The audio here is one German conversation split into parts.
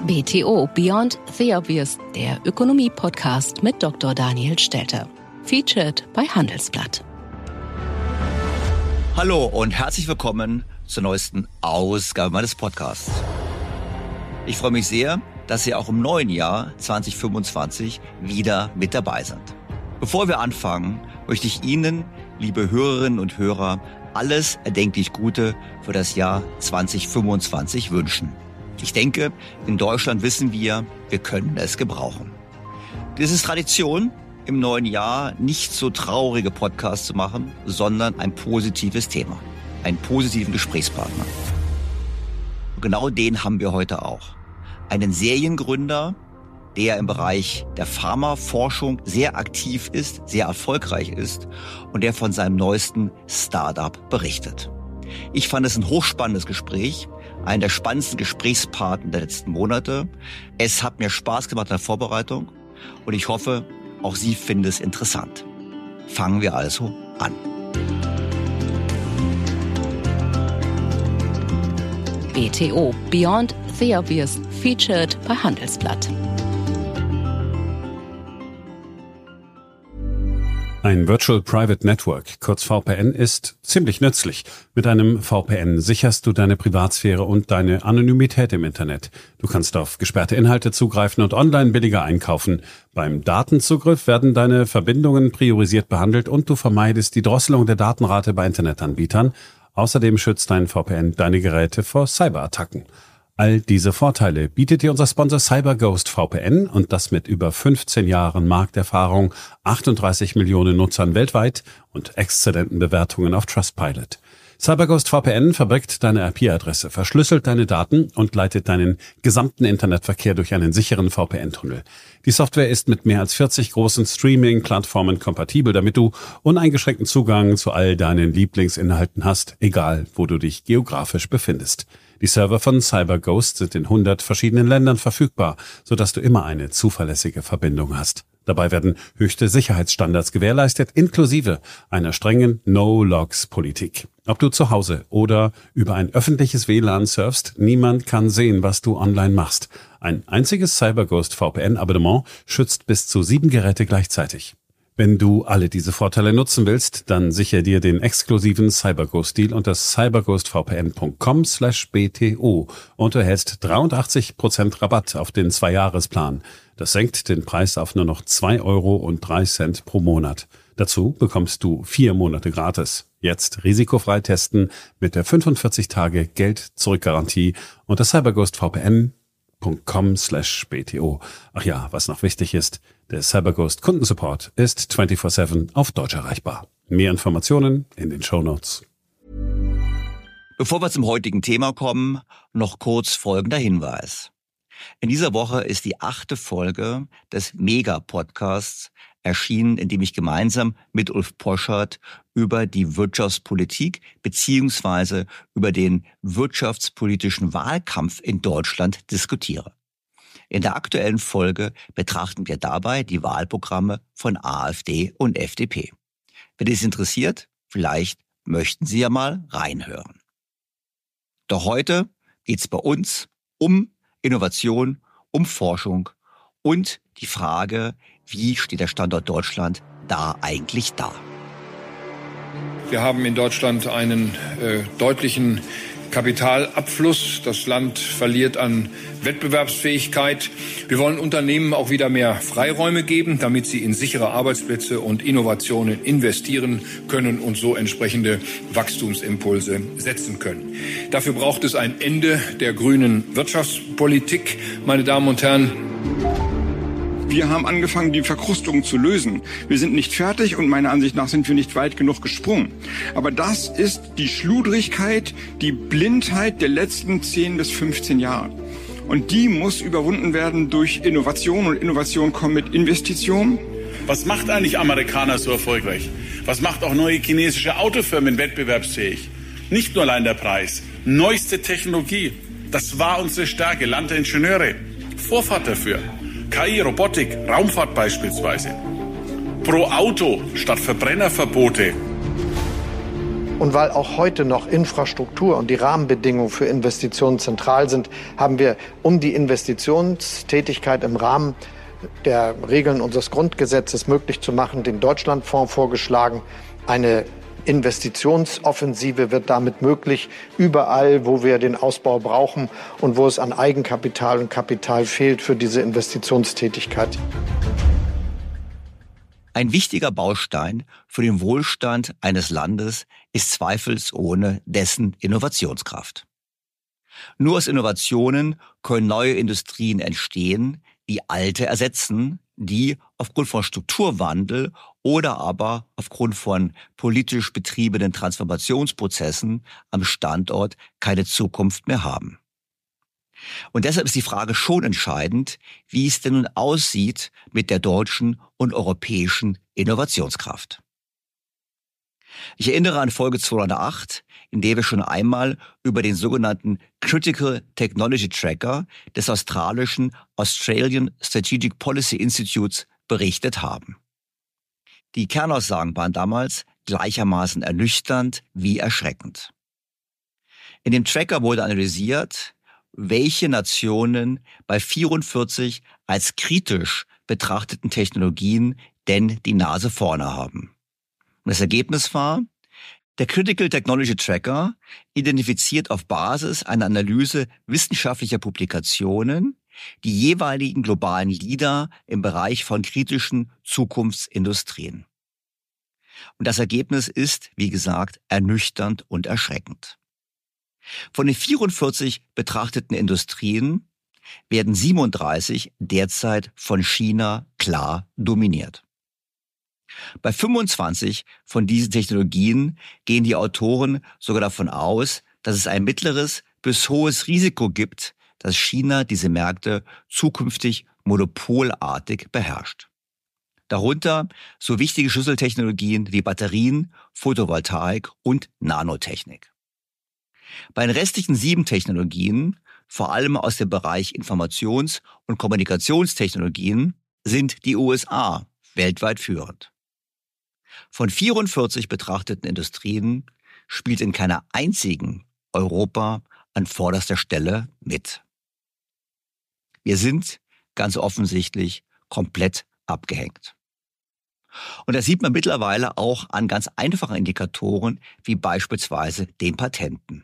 BTO Beyond the Obvious, der Ökonomie-Podcast mit Dr. Daniel Stelter. Featured bei Handelsblatt. Hallo und herzlich willkommen zur neuesten Ausgabe meines Podcasts. Ich freue mich sehr, dass Sie auch im neuen Jahr 2025 wieder mit dabei sind. Bevor wir anfangen, möchte ich Ihnen, liebe Hörerinnen und Hörer, alles erdenklich Gute für das Jahr 2025 wünschen. Ich denke, in Deutschland wissen wir können es gebrauchen. Das ist Tradition, im neuen Jahr nicht so traurige Podcasts zu machen, sondern ein positives Thema, einen positiven Gesprächspartner. Und genau den haben wir heute auch. Einen Seriengründer, der im Bereich der Pharmaforschung sehr aktiv ist, sehr erfolgreich ist und der von seinem neuesten Startup berichtet. Ich fand es ein hochspannendes Gespräch, einen der spannendsten Gesprächspartner der letzten Monate. Es hat mir Spaß gemacht in der Vorbereitung und ich hoffe, auch Sie finden es interessant. Fangen wir also an. BTO Beyond the Obvious, featured bei Handelsblatt. Ein Virtual Private Network, kurz VPN, ist ziemlich nützlich. Mit einem VPN sicherst du deine Privatsphäre und deine Anonymität im Internet. Du kannst auf gesperrte Inhalte zugreifen und online billiger einkaufen. Beim Datenzugriff werden deine Verbindungen priorisiert behandelt und du vermeidest die Drosselung der Datenrate bei Internetanbietern. Außerdem schützt dein VPN deine Geräte vor Cyberattacken. All diese Vorteile bietet dir unser Sponsor CyberGhost VPN und das mit über 15 Jahren Markterfahrung, 38 Millionen Nutzern weltweit und exzellenten Bewertungen auf Trustpilot. CyberGhost VPN verbirgt deine IP-Adresse, verschlüsselt deine Daten und leitet deinen gesamten Internetverkehr durch einen sicheren VPN-Tunnel. Die Software ist mit mehr als 40 großen Streaming-Plattformen kompatibel, damit du uneingeschränkten Zugang zu all deinen Lieblingsinhalten hast, egal wo du dich geografisch befindest. Die Server von CyberGhost sind in 100 verschiedenen Ländern verfügbar, sodass du immer eine zuverlässige Verbindung hast. Dabei werden höchste Sicherheitsstandards gewährleistet, inklusive einer strengen No-Logs-Politik. Ob du zu Hause oder über ein öffentliches WLAN surfst, niemand kann sehen, was du online machst. Ein einziges CyberGhost VPN-Abonnement schützt bis zu 7 Geräte gleichzeitig. Wenn du alle diese Vorteile nutzen willst, dann sichere dir den exklusiven CyberGhost-Deal unter cyberghostvpn.com/bto und du erhältst 83% Rabatt auf den 2-Jahres-Plan. Das senkt den Preis auf nur noch 2,03 € pro Monat. Dazu bekommst du 4 Monate gratis. Jetzt risikofrei testen mit der 45-Tage-Geld-Zurück-Garantie unter cyberghostvpn.com/bto. Ach ja, was noch wichtig ist, der CyberGhost Kundensupport ist 24/7 auf Deutsch erreichbar. Mehr Informationen in den Shownotes. Bevor wir zum heutigen Thema kommen, noch kurz folgender Hinweis. In dieser Woche ist die 8. Folge des Mega-Podcasts erschienen, in dem ich gemeinsam mit Ulf Poschardt über die Wirtschaftspolitik bzw. über den wirtschaftspolitischen Wahlkampf in Deutschland diskutiere. In der aktuellen Folge betrachten wir dabei die Wahlprogramme von AfD und FDP. Wenn es interessiert, vielleicht möchten Sie ja mal reinhören. Doch heute geht es bei uns um Innovation, um Forschung und die Frage, wie steht der Standort Deutschland da eigentlich da? Wir haben in Deutschland einen deutlichen Kapitalabfluss. Das Land verliert an Wettbewerbsfähigkeit. Wir wollen Unternehmen auch wieder mehr Freiräume geben, damit sie in sichere Arbeitsplätze und Innovationen investieren können und so entsprechende Wachstumsimpulse setzen können. Dafür braucht es ein Ende der grünen Wirtschaftspolitik, meine Damen und Herren. Wir haben angefangen, die Verkrustung zu lösen. Wir sind nicht fertig und meiner Ansicht nach sind wir nicht weit genug gesprungen. Aber das ist die Schludrigkeit, die Blindheit der letzten 10 bis 15 Jahre. Und die muss überwunden werden durch Innovation. Und Innovation kommt mit Investitionen. Was macht eigentlich Amerikaner so erfolgreich? Was macht auch neue chinesische Autofirmen wettbewerbsfähig? Nicht nur allein der Preis. Neueste Technologie. Das war unsere Stärke. Land der Ingenieure. Vorfahrt dafür. KI, Robotik, Raumfahrt beispielsweise. Pro Auto statt Verbrennerverbote. Und weil auch heute noch Infrastruktur und die Rahmenbedingungen für Investitionen zentral sind, haben wir, um die Investitionstätigkeit im Rahmen der Regeln unseres Grundgesetzes möglich zu machen, den Deutschlandfonds vorgeschlagen. Eine Investitionsoffensive wird damit möglich, überall, wo wir den Ausbau brauchen und wo es an Eigenkapital und Kapital fehlt für diese Investitionstätigkeit. Ein wichtiger Baustein für den Wohlstand eines Landes ist zweifelsohne dessen Innovationskraft. Nur aus Innovationen können neue Industrien entstehen, die alte ersetzen, die aufgrund von Strukturwandel oder aber aufgrund von politisch betriebenen Transformationsprozessen am Standort keine Zukunft mehr haben. Und deshalb ist die Frage schon entscheidend, wie es denn nun aussieht mit der deutschen und europäischen Innovationskraft. Ich erinnere an Folge 208, in der wir schon einmal über den sogenannten Critical Technology Tracker des australischen Australian Strategic Policy Institutes berichtet haben. Die Kernaussagen waren damals gleichermaßen ernüchternd wie erschreckend. In dem Tracker wurde analysiert, welche Nationen bei 44 als kritisch betrachteten Technologien denn die Nase vorne haben. Und das Ergebnis war, der Critical Technology Tracker identifiziert auf Basis einer Analyse wissenschaftlicher Publikationen die jeweiligen globalen Leader im Bereich von kritischen Zukunftsindustrien. Und das Ergebnis ist, wie gesagt, ernüchternd und erschreckend. Von den 44 betrachteten Industrien werden 37 derzeit von China klar dominiert. Bei 25 von diesen Technologien gehen die Autoren sogar davon aus, dass es ein mittleres bis hohes Risiko gibt, dass China diese Märkte zukünftig monopolartig beherrscht. Darunter so wichtige Schlüsseltechnologien wie Batterien, Photovoltaik und Nanotechnik. Bei den restlichen 7 Technologien, vor allem aus dem Bereich Informations- und Kommunikationstechnologien, sind die USA weltweit führend. Von 44 betrachteten Industrien spielt in keiner einzigen Europa an vorderster Stelle mit. Wir sind ganz offensichtlich komplett abgehängt. Und das sieht man mittlerweile auch an ganz einfachen Indikatoren wie beispielsweise den Patenten.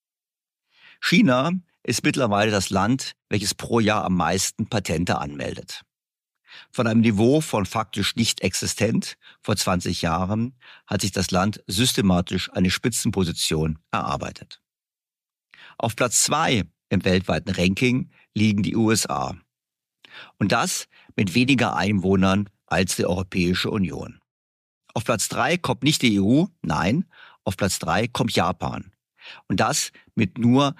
China ist mittlerweile das Land, welches pro Jahr am meisten Patente anmeldet. Von einem Niveau von faktisch nicht existent vor 20 Jahren hat sich das Land systematisch eine Spitzenposition erarbeitet. Auf Platz 2 im weltweiten Ranking liegen die USA. Und das mit weniger Einwohnern als die Europäische Union. Auf Platz 3 kommt nicht die EU, nein, auf Platz 3 kommt Japan. Und das mit nur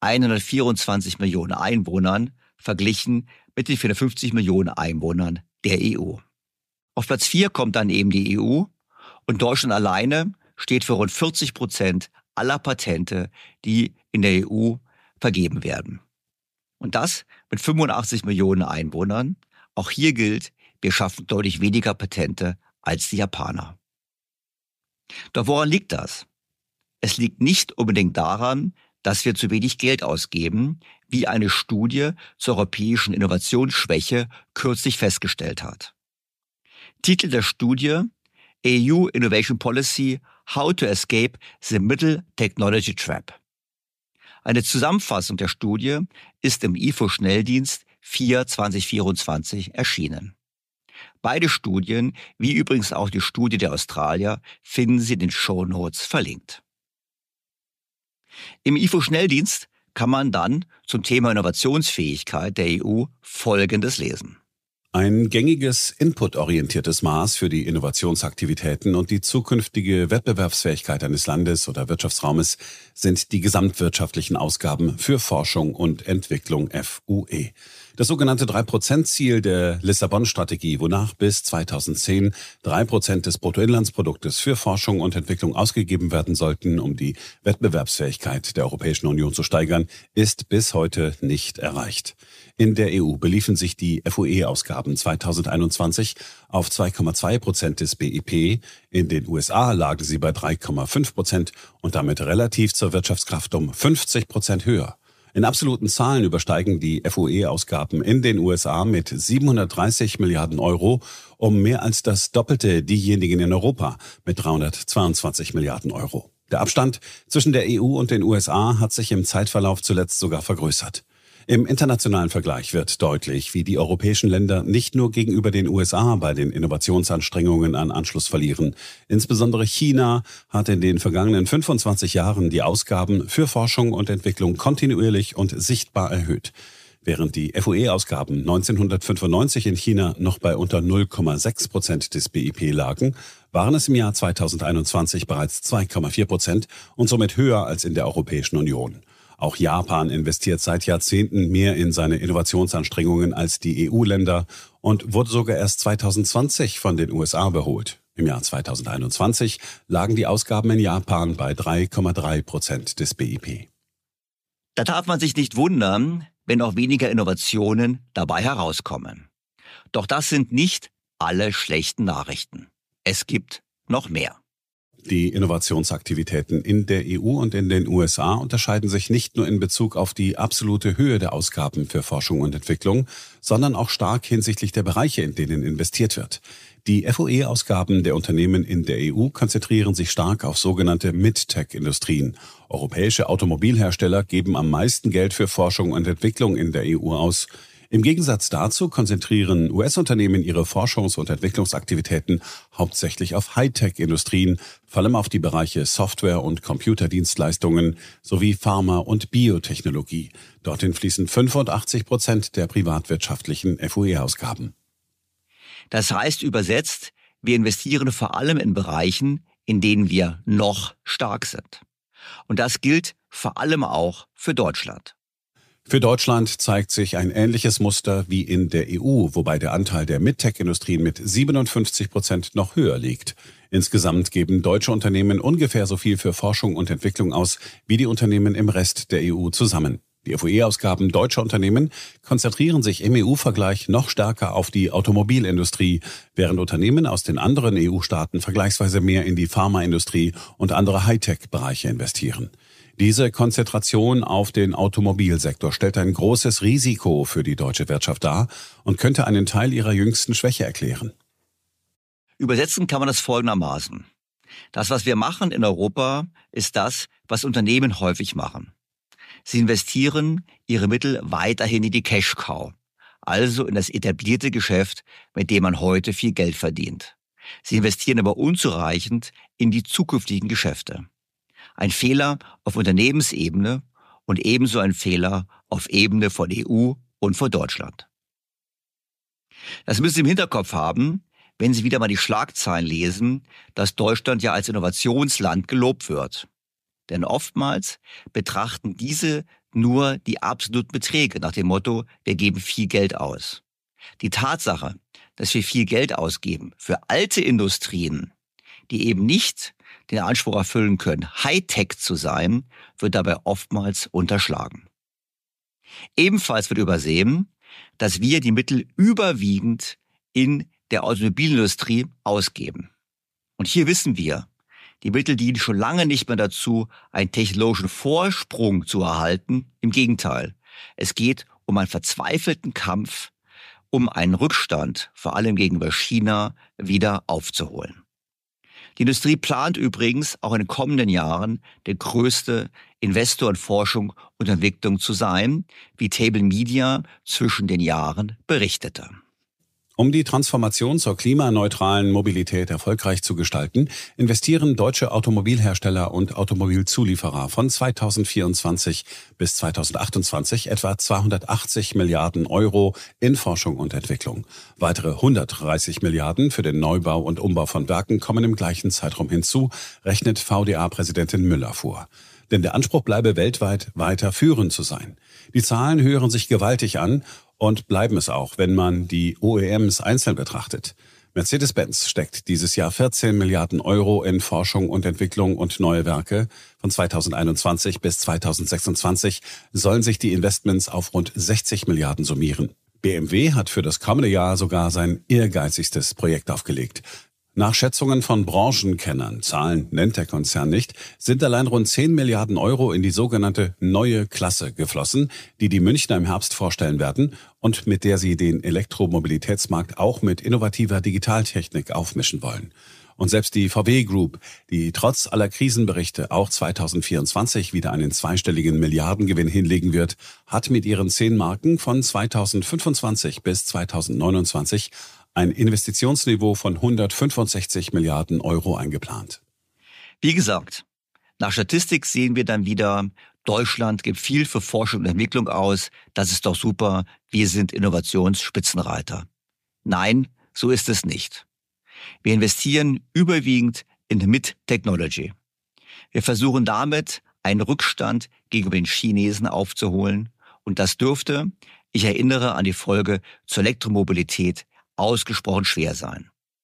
124 Millionen Einwohnern verglichen mit den 450 Millionen Einwohnern der EU. Auf Platz 4 kommt dann eben die EU und Deutschland alleine steht für rund 40% aller Patente, die in der EU vergeben werden. Und das mit 85 Millionen Einwohnern. Auch hier gilt, wir schaffen deutlich weniger Patente als die Japaner. Doch woran liegt das? Es liegt nicht unbedingt daran, dass wir zu wenig Geld ausgeben, wie eine Studie zur europäischen Innovationsschwäche kürzlich festgestellt hat. Titel der Studie: EU Innovation Policy, How to Escape the Middle Technology Trap. Eine Zusammenfassung der Studie ist im IFO-Schnelldienst 4/2024 erschienen. Beide Studien, wie übrigens auch die Studie der Australier, finden Sie in den Shownotes verlinkt. Im IFO-Schnelldienst kann man dann zum Thema Innovationsfähigkeit der EU Folgendes lesen. Ein gängiges inputorientiertes Maß für die Innovationsaktivitäten und die zukünftige Wettbewerbsfähigkeit eines Landes oder Wirtschaftsraumes sind die gesamtwirtschaftlichen Ausgaben für Forschung und Entwicklung FUE. Das sogenannte 3%-Ziel der Lissabon-Strategie, wonach bis 2010 3% des Bruttoinlandsproduktes für Forschung und Entwicklung ausgegeben werden sollten, um die Wettbewerbsfähigkeit der Europäischen Union zu steigern, ist bis heute nicht erreicht. In der EU beliefen sich die FOE-Ausgaben 2021 auf 2,2% des BIP. In den USA lagen sie bei 3,5% und damit relativ zur Wirtschaftskraft um 50% höher. In absoluten Zahlen übersteigen die FOE-Ausgaben in den USA mit 730 Milliarden Euro um mehr als das Doppelte diejenigen in Europa mit 322 Milliarden Euro. Der Abstand zwischen der EU und den USA hat sich im Zeitverlauf zuletzt sogar vergrößert. Im internationalen Vergleich wird deutlich, wie die europäischen Länder nicht nur gegenüber den USA bei den Innovationsanstrengungen an Anschluss verlieren. Insbesondere China hat in den vergangenen 25 Jahren die Ausgaben für Forschung und Entwicklung kontinuierlich und sichtbar erhöht. Während die FOE-Ausgaben 1995 in China noch bei unter 0,6% des BIP lagen, waren es im Jahr 2021 bereits 2,4% und somit höher als in der Europäischen Union. Auch Japan investiert seit Jahrzehnten mehr in seine Innovationsanstrengungen als die EU-Länder und wurde sogar erst 2020 von den USA überholt. Im Jahr 2021 lagen die Ausgaben in Japan bei 3,3% des BIP. Da darf man sich nicht wundern, wenn auch weniger Innovationen dabei herauskommen. Doch das sind nicht alle schlechten Nachrichten. Es gibt noch mehr. Die Innovationsaktivitäten in der EU und in den USA unterscheiden sich nicht nur in Bezug auf die absolute Höhe der Ausgaben für Forschung und Entwicklung, sondern auch stark hinsichtlich der Bereiche, in denen investiert wird. Die FOE-Ausgaben der Unternehmen in der EU konzentrieren sich stark auf sogenannte Mid-Tech-Industrien. Europäische Automobilhersteller geben am meisten Geld für Forschung und Entwicklung in der EU aus. Im Gegensatz dazu konzentrieren US-Unternehmen ihre Forschungs- und Entwicklungsaktivitäten hauptsächlich auf Hightech-Industrien, vor allem auf die Bereiche Software- und Computerdienstleistungen sowie Pharma- und Biotechnologie. Dorthin fließen 85% der privatwirtschaftlichen FOE-Ausgaben. Das heißt übersetzt, wir investieren vor allem in Bereichen, in denen wir noch stark sind. Und das gilt vor allem auch für Deutschland. Für Deutschland zeigt sich ein ähnliches Muster wie in der EU, wobei der Anteil der Mid-Tech-Industrien mit 57% noch höher liegt. Insgesamt geben deutsche Unternehmen ungefähr so viel für Forschung und Entwicklung aus wie die Unternehmen im Rest der EU zusammen. Die FOE-Ausgaben deutscher Unternehmen konzentrieren sich im EU-Vergleich noch stärker auf die Automobilindustrie, während Unternehmen aus den anderen EU-Staaten vergleichsweise mehr in die Pharmaindustrie und andere Hightech-Bereiche investieren. Diese Konzentration auf den Automobilsektor stellt ein großes Risiko für die deutsche Wirtschaft dar und könnte einen Teil ihrer jüngsten Schwäche erklären. Übersetzen kann man das folgendermaßen. Das, was wir machen in Europa, ist das, was Unternehmen häufig machen. Sie investieren ihre Mittel weiterhin in die Cash-Cow, also in das etablierte Geschäft, mit dem man heute viel Geld verdient. Sie investieren aber unzureichend in die zukünftigen Geschäfte. Ein Fehler auf Unternehmensebene und ebenso ein Fehler auf Ebene von EU und von Deutschland. Das müssen Sie im Hinterkopf haben, wenn Sie wieder mal die Schlagzeilen lesen, dass Deutschland ja als Innovationsland gelobt wird. Denn oftmals betrachten diese nur die absoluten Beträge nach dem Motto, wir geben viel Geld aus. Die Tatsache, dass wir viel Geld ausgeben für alte Industrien, die eben nicht den Anspruch erfüllen können, Hightech zu sein, wird dabei oftmals unterschlagen. Ebenfalls wird übersehen, dass wir die Mittel überwiegend in der Automobilindustrie ausgeben. Und hier wissen wir, die Mittel dienen schon lange nicht mehr dazu, einen technologischen Vorsprung zu erhalten. Im Gegenteil, es geht um einen verzweifelten Kampf, um einen Rückstand, vor allem gegenüber China, wieder aufzuholen. Die Industrie plant übrigens auch in den kommenden Jahren der größte Investor in Forschung und Entwicklung zu sein, wie Table Media zwischen den Jahren berichtete. Um die Transformation zur klimaneutralen Mobilität erfolgreich zu gestalten, investieren deutsche Automobilhersteller und Automobilzulieferer von 2024 bis 2028 etwa 280 Milliarden Euro in Forschung und Entwicklung. Weitere 130 Milliarden für den Neubau und Umbau von Werken kommen im gleichen Zeitraum hinzu, rechnet VDA-Präsidentin Müller vor. Denn der Anspruch bleibe weltweit weiter führend zu sein. Die Zahlen hören sich gewaltig an und bleiben es auch, wenn man die OEMs einzeln betrachtet. Mercedes-Benz steckt dieses Jahr 14 Milliarden Euro in Forschung und Entwicklung und neue Werke. Von 2021 bis 2026 sollen sich die Investments auf rund 60 Milliarden summieren. BMW hat für das kommende Jahr sogar sein ehrgeizigstes Projekt aufgelegt. Nach Schätzungen von Branchenkennern, Zahlen nennt der Konzern nicht, sind allein rund 10 Milliarden Euro in die sogenannte neue Klasse geflossen, die Münchner im Herbst vorstellen werden und mit der sie den Elektromobilitätsmarkt auch mit innovativer Digitaltechnik aufmischen wollen. Und selbst die VW Group, die trotz aller Krisenberichte auch 2024 wieder einen zweistelligen Milliardengewinn hinlegen wird, hat mit ihren 10 Marken von 2025 bis 2029 ein Investitionsniveau von 165 Milliarden Euro eingeplant. Wie gesagt, nach Statistik sehen wir dann wieder, Deutschland gibt viel für Forschung und Entwicklung aus. Das ist doch super. Wir sind Innovationsspitzenreiter. Nein, so ist es nicht. Wir investieren überwiegend in Mid-Technology. Wir versuchen damit, einen Rückstand gegenüber den Chinesen aufzuholen. Und das dürfte, ich erinnere an die Folge zur Elektromobilität, ausgesprochen schwer sein.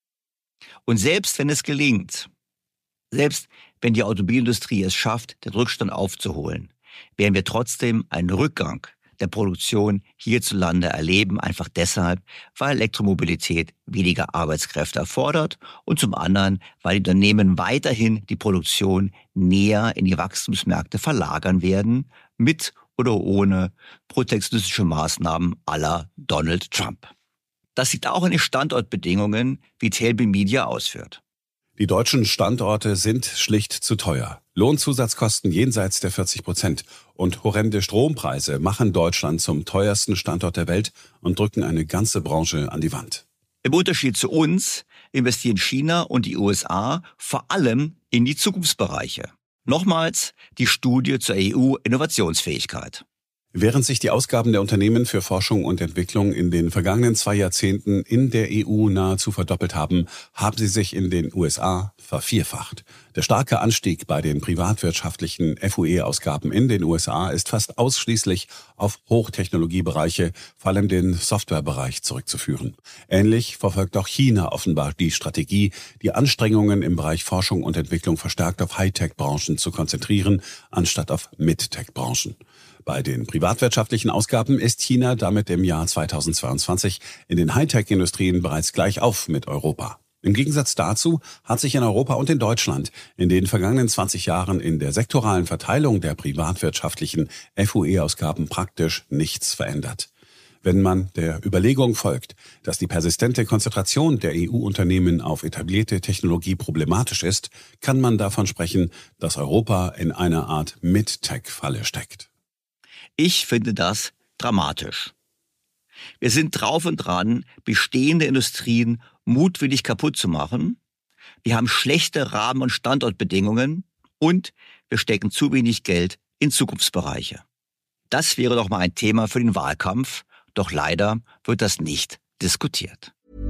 Und selbst wenn es gelingt, selbst wenn die Automobilindustrie es schafft, den Rückstand aufzuholen, werden wir trotzdem einen Rückgang der Produktion hierzulande erleben, einfach deshalb, weil Elektromobilität weniger Arbeitskräfte erfordert und zum anderen, weil die Unternehmen weiterhin die Produktion näher in die Wachstumsmärkte verlagern werden, mit oder ohne protektionistische Maßnahmen à la Donald Trump. Das liegt auch in den Standortbedingungen, wie Telbe Media ausführt. Die deutschen Standorte sind schlicht zu teuer. Lohnzusatzkosten jenseits der 40% und horrende Strompreise machen Deutschland zum teuersten Standort der Welt und drücken eine ganze Branche an die Wand. Im Unterschied zu uns investieren China und die USA vor allem in die Zukunftsbereiche. Nochmals die Studie zur EU-Innovationsfähigkeit. Während sich die Ausgaben der Unternehmen für Forschung und Entwicklung in den vergangenen 2 Jahrzehnten in der EU nahezu verdoppelt haben, haben sie sich in den USA vervierfacht. Der starke Anstieg bei den privatwirtschaftlichen FoE-Ausgaben in den USA ist fast ausschließlich auf Hochtechnologiebereiche, vor allem den Softwarebereich, zurückzuführen. Ähnlich verfolgt auch China offenbar die Strategie, die Anstrengungen im Bereich Forschung und Entwicklung verstärkt auf Hightech-Branchen zu konzentrieren, anstatt auf Mid-Tech-Branchen. Bei den privatwirtschaftlichen Ausgaben ist China damit im Jahr 2022 in den Hightech-Industrien bereits gleich auf mit Europa. Im Gegensatz dazu hat sich in Europa und in Deutschland in den vergangenen 20 Jahren in der sektoralen Verteilung der privatwirtschaftlichen FoE-Ausgaben praktisch nichts verändert. Wenn man der Überlegung folgt, dass die persistente Konzentration der EU-Unternehmen auf etablierte Technologie problematisch ist, kann man davon sprechen, dass Europa in einer Art Mid-Tech-Falle steckt. Ich finde das dramatisch. Wir sind drauf und dran, bestehende Industrien mutwillig kaputt zu machen. Wir haben schlechte Rahmen- und Standortbedingungen und wir stecken zu wenig Geld in Zukunftsbereiche. Das wäre doch mal ein Thema für den Wahlkampf, doch leider wird das nicht diskutiert.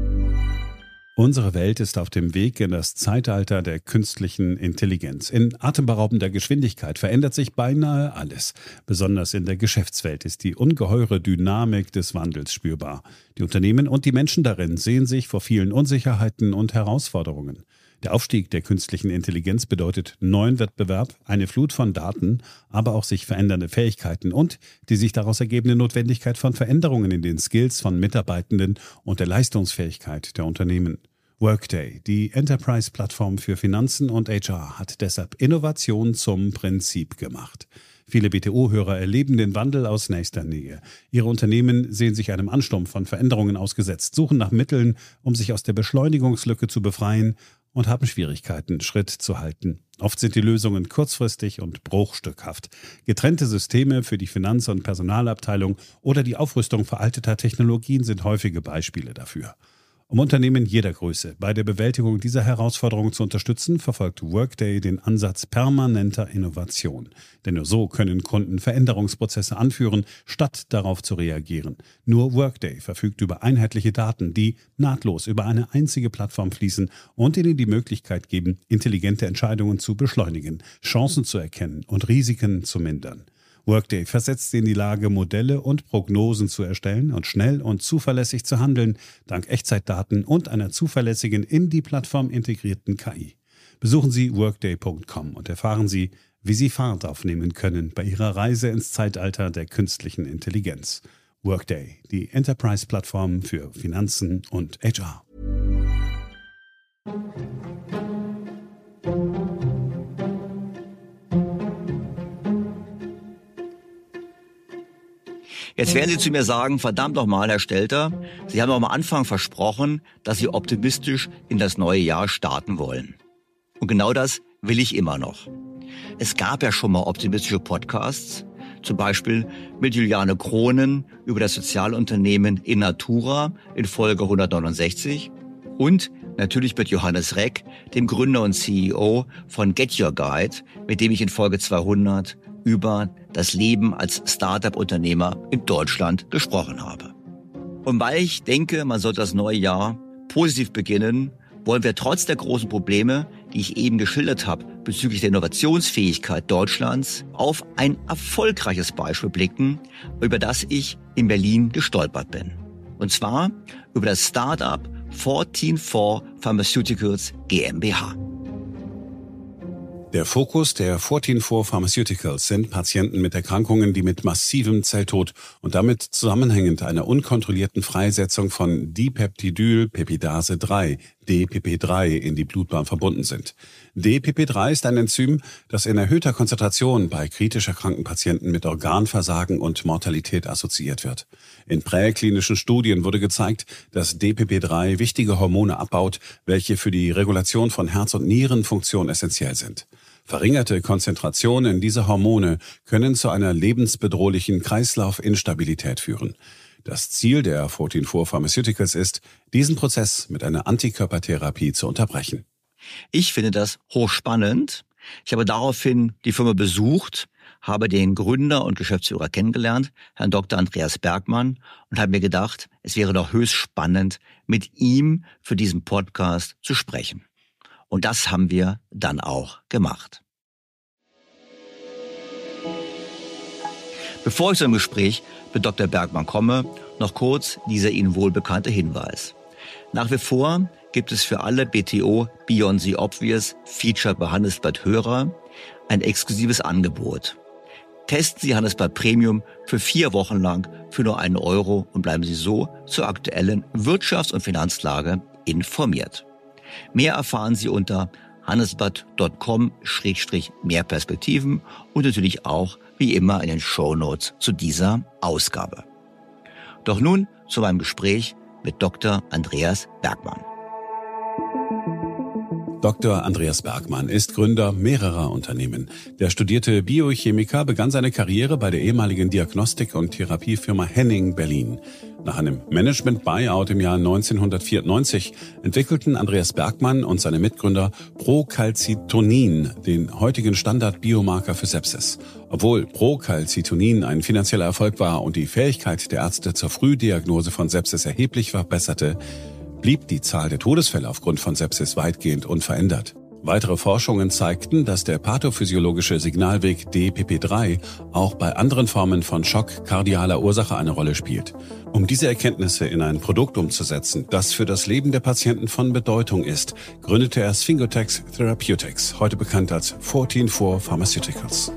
Unsere Welt ist auf dem Weg in das Zeitalter der künstlichen Intelligenz. In atemberaubender Geschwindigkeit verändert sich beinahe alles. Besonders in der Geschäftswelt ist die ungeheure Dynamik des Wandels spürbar. Die Unternehmen und die Menschen darin sehen sich vor vielen Unsicherheiten und Herausforderungen. Der Aufstieg der künstlichen Intelligenz bedeutet neuen Wettbewerb, eine Flut von Daten, aber auch sich verändernde Fähigkeiten und die sich daraus ergebende Notwendigkeit von Veränderungen in den Skills von Mitarbeitenden und der Leistungsfähigkeit der Unternehmen. Workday, die Enterprise-Plattform für Finanzen und HR, hat deshalb Innovation zum Prinzip gemacht. Viele BTO-Hörer erleben den Wandel aus nächster Nähe. Ihre Unternehmen sehen sich einem Ansturm von Veränderungen ausgesetzt, suchen nach Mitteln, um sich aus der Beschleunigungslücke zu befreien und haben Schwierigkeiten, Schritt zu halten. Oft sind die Lösungen kurzfristig und bruchstückhaft. Getrennte Systeme für die Finanz- und Personalabteilung oder die Aufrüstung veralteter Technologien sind häufige Beispiele dafür. Um Unternehmen jeder Größe bei der Bewältigung dieser Herausforderung zu unterstützen, verfolgt Workday den Ansatz permanenter Innovation. Denn nur so können Kunden Veränderungsprozesse anführen, statt darauf zu reagieren. Nur Workday verfügt über einheitliche Daten, die nahtlos über eine einzige Plattform fließen und ihnen die Möglichkeit geben, intelligente Entscheidungen zu beschleunigen, Chancen zu erkennen und Risiken zu mindern. Workday versetzt Sie in die Lage, Modelle und Prognosen zu erstellen und schnell und zuverlässig zu handeln, dank Echtzeitdaten und einer zuverlässigen in die Plattform integrierten KI. Besuchen Sie workday.com und erfahren Sie, wie Sie Fahrt aufnehmen können bei Ihrer Reise ins Zeitalter der künstlichen Intelligenz. Workday, die Enterprise-Plattform für Finanzen und HR. Jetzt werden Sie zu mir sagen, verdammt nochmal, Herr Stelter, Sie haben am Anfang versprochen, dass Sie optimistisch in das neue Jahr starten wollen. Und genau das will ich immer noch. Es gab ja schon mal optimistische Podcasts, zum Beispiel mit Juliane Kronen über das Sozialunternehmen Innatura in Folge 169 und natürlich mit Johannes Reck, dem Gründer und CEO von Get Your Guide, mit dem ich in Folge 200 über das Leben als Start-up-Unternehmer in Deutschland gesprochen habe. Und weil ich denke, man sollte das neue Jahr positiv beginnen, wollen wir trotz der großen Probleme, die ich eben geschildert habe, bezüglich der Innovationsfähigkeit Deutschlands auf ein erfolgreiches Beispiel blicken, über das ich in Berlin gestolpert bin. Und zwar über das Start-up 144 Pharmaceuticals GmbH. Der Fokus der 144 Pharmaceuticals sind Patienten mit Erkrankungen, die mit massivem Zelltod und damit zusammenhängend einer unkontrollierten Freisetzung von Dipeptidylpepidase 3, DPP3, in die Blutbahn verbunden sind. DPP3 ist ein Enzym, das in erhöhter Konzentration bei kritisch erkrankten Patienten mit Organversagen und Mortalität assoziiert wird. In präklinischen Studien wurde gezeigt, dass DPP3 wichtige Hormone abbaut, welche für die Regulation von Herz- und Nierenfunktion essentiell sind. Verringerte Konzentrationen dieser Hormone können zu einer lebensbedrohlichen Kreislaufinstabilität führen. Das Ziel der 144 Pharmaceuticals ist, diesen Prozess mit einer Antikörpertherapie zu unterbrechen. Ich finde das hochspannend. Ich habe daraufhin die Firma besucht, habe den Gründer und Geschäftsführer kennengelernt, Herrn Dr. Andreas Bergmann, und habe mir gedacht, es wäre doch höchst spannend, mit ihm für diesen Podcast zu sprechen. Und das haben wir dann auch gemacht. Bevor ich zu dem Gespräch mit Dr. Bergmann komme, noch kurz dieser Ihnen wohlbekannte Hinweis. Nach wie vor gibt es für alle BTO Beyond the Obvious Feature bei Handelsblatt Hörer ein exklusives Angebot. Testen Sie Handelsblatt Premium für 4 Wochen lang für nur 1 Euro und bleiben Sie so zur aktuellen Wirtschafts- und Finanzlage informiert. Mehr erfahren Sie unter handelsblatt.com/mehrperspektiven und natürlich auch wie immer in den Shownotes zu dieser Ausgabe. Doch nun zu meinem Gespräch mit Dr. Andreas Bergmann. Dr. Andreas Bergmann ist Gründer mehrerer Unternehmen. Der studierte Biochemiker begann seine Karriere bei der ehemaligen Diagnostik- und Therapiefirma Henning Berlin. Nach einem Management-Buyout im Jahr 1994 entwickelten Andreas Bergmann und seine Mitgründer Procalcitonin, den heutigen Standard-Biomarker für Sepsis. Obwohl Procalcitonin ein finanzieller Erfolg war und die Fähigkeit der Ärzte zur Frühdiagnose von Sepsis erheblich verbesserte, blieb die Zahl der Todesfälle aufgrund von Sepsis weitgehend unverändert. Weitere Forschungen zeigten, dass der pathophysiologische Signalweg DPP3 auch bei anderen Formen von Schock kardialer Ursache eine Rolle spielt. Um diese Erkenntnisse in ein Produkt umzusetzen, das für das Leben der Patienten von Bedeutung ist, gründete er Sphingotex Therapeutics, heute bekannt als 144 Pharmaceuticals.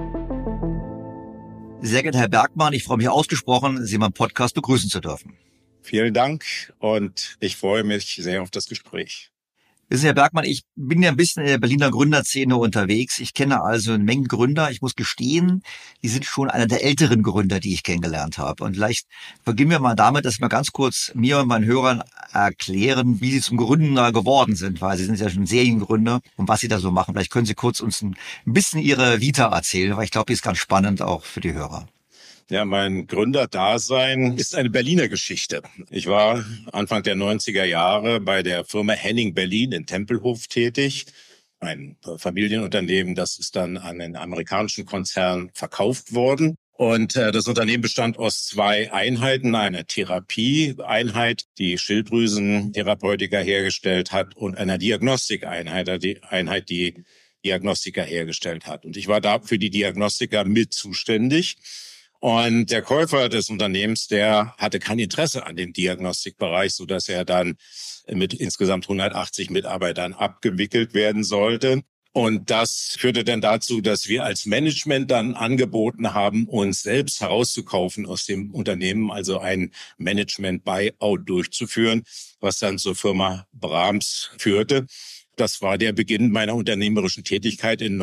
Sehr geehrter Herr Bergmann, ich freue mich ausgesprochen, Sie in meinem Podcast begrüßen zu dürfen. Vielen Dank und ich freue mich sehr auf das Gespräch. Wissen Sie, Herr Bergmann, ich bin ja ein bisschen in der Berliner Gründerszene unterwegs. Ich kenne also eine Menge Gründer. Ich muss gestehen, die sind schon einer der älteren Gründer, die ich kennengelernt habe. Und vielleicht beginnen wir mal damit, dass wir ganz kurz mir und meinen Hörern erklären, wie Sie zum Gründer geworden sind, weil Sie sind ja schon Seriengründer und was Sie da so machen. Vielleicht können Sie kurz uns ein bisschen Ihre Vita erzählen, weil ich glaube, die ist ganz spannend auch für die Hörer. Ja, mein Gründerdasein ist eine Berliner Geschichte. Ich war Anfang der 90er Jahre bei der Firma Henning Berlin in Tempelhof tätig. Ein Familienunternehmen, das ist dann an einen amerikanischen Konzern verkauft worden. Und das Unternehmen bestand aus 2 Einheiten, einer Therapieeinheit, die Schilddrüsentherapeutika hergestellt hat, und einer Diagnostikeinheit, die Diagnostika hergestellt hat. Und ich war da für die Diagnostika mit zuständig. Und der Käufer des Unternehmens, der hatte kein Interesse an dem Diagnostikbereich, sodass er dann mit insgesamt 180 Mitarbeitern abgewickelt werden sollte. Und das führte dann dazu, dass wir als Management dann angeboten haben, uns selbst herauszukaufen aus dem Unternehmen, also ein Management-Buyout durchzuführen, was dann zur Firma Brahms führte. Das war der Beginn meiner unternehmerischen Tätigkeit in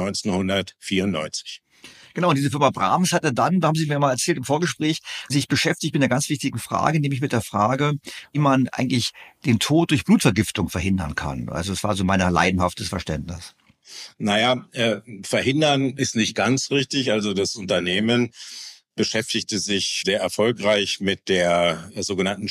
1994. Genau, und diese Firma Brahms hatte dann, da haben Sie mir mal erzählt im Vorgespräch, sich beschäftigt mit einer ganz wichtigen Frage, nämlich mit der Frage, wie man eigentlich den Tod durch Blutvergiftung verhindern kann. Also es war so mein leidenhaftes Verständnis. Naja, verhindern ist nicht ganz richtig. Also das Unternehmen beschäftigte sich sehr erfolgreich mit der sogenannten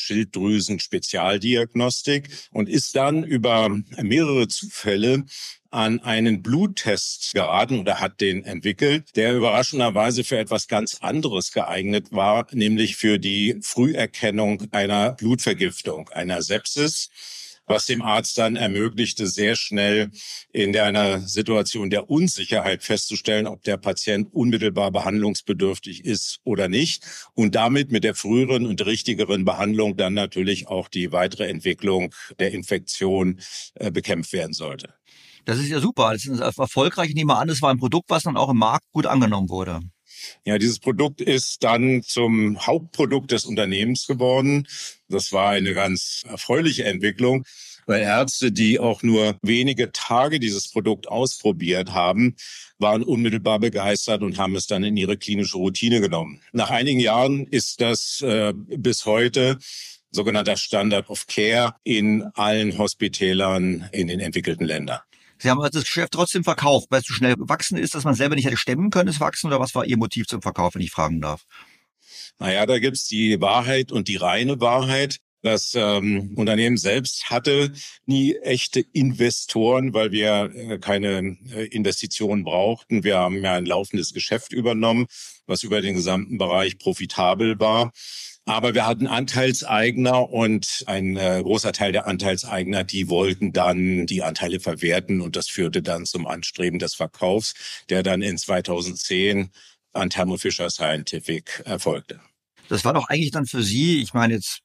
Schilddrüsen-Spezialdiagnostik und ist dann über mehrere Zufälle an einen Bluttest geraten oder hat den entwickelt, der überraschenderweise für etwas ganz anderes geeignet war, nämlich für die Früherkennung einer Blutvergiftung, einer Sepsis, was dem Arzt dann ermöglichte, sehr schnell in einer Situation der Unsicherheit festzustellen, ob der Patient unmittelbar behandlungsbedürftig ist oder nicht und damit mit der früheren und richtigeren Behandlung dann natürlich auch die weitere Entwicklung der Infektion bekämpft werden sollte. Das ist ja super, das ist erfolgreich. Ich nehme an, es war ein Produkt, was dann auch im Markt gut angenommen wurde. Ja, dieses Produkt ist dann zum Hauptprodukt des Unternehmens geworden. Das war eine ganz erfreuliche Entwicklung, weil Ärzte, die auch nur wenige Tage dieses Produkt ausprobiert haben, waren unmittelbar begeistert und haben es dann in ihre klinische Routine genommen. Nach einigen Jahren ist das bis heute sogenannter Standard of Care in allen Hospitälern in den entwickelten Ländern. Sie haben also das Geschäft trotzdem verkauft, weil es so schnell gewachsen ist, dass man selber nicht hätte stemmen können, es wachsen, oder was war Ihr Motiv zum Verkauf, wenn ich fragen darf? Naja, da gibt's die Wahrheit und die reine Wahrheit. Das Unternehmen selbst hatte nie echte Investoren, weil wir keine Investitionen brauchten. Wir haben ja ein laufendes Geschäft übernommen, was über den gesamten Bereich profitabel war. Aber wir hatten Anteilseigner und ein großer Teil der Anteilseigner, die wollten dann die Anteile verwerten und das führte dann zum Anstreben des Verkaufs, der dann in 2010 an Thermo Fisher Scientific erfolgte. Das war doch eigentlich dann für Sie, ich meine jetzt,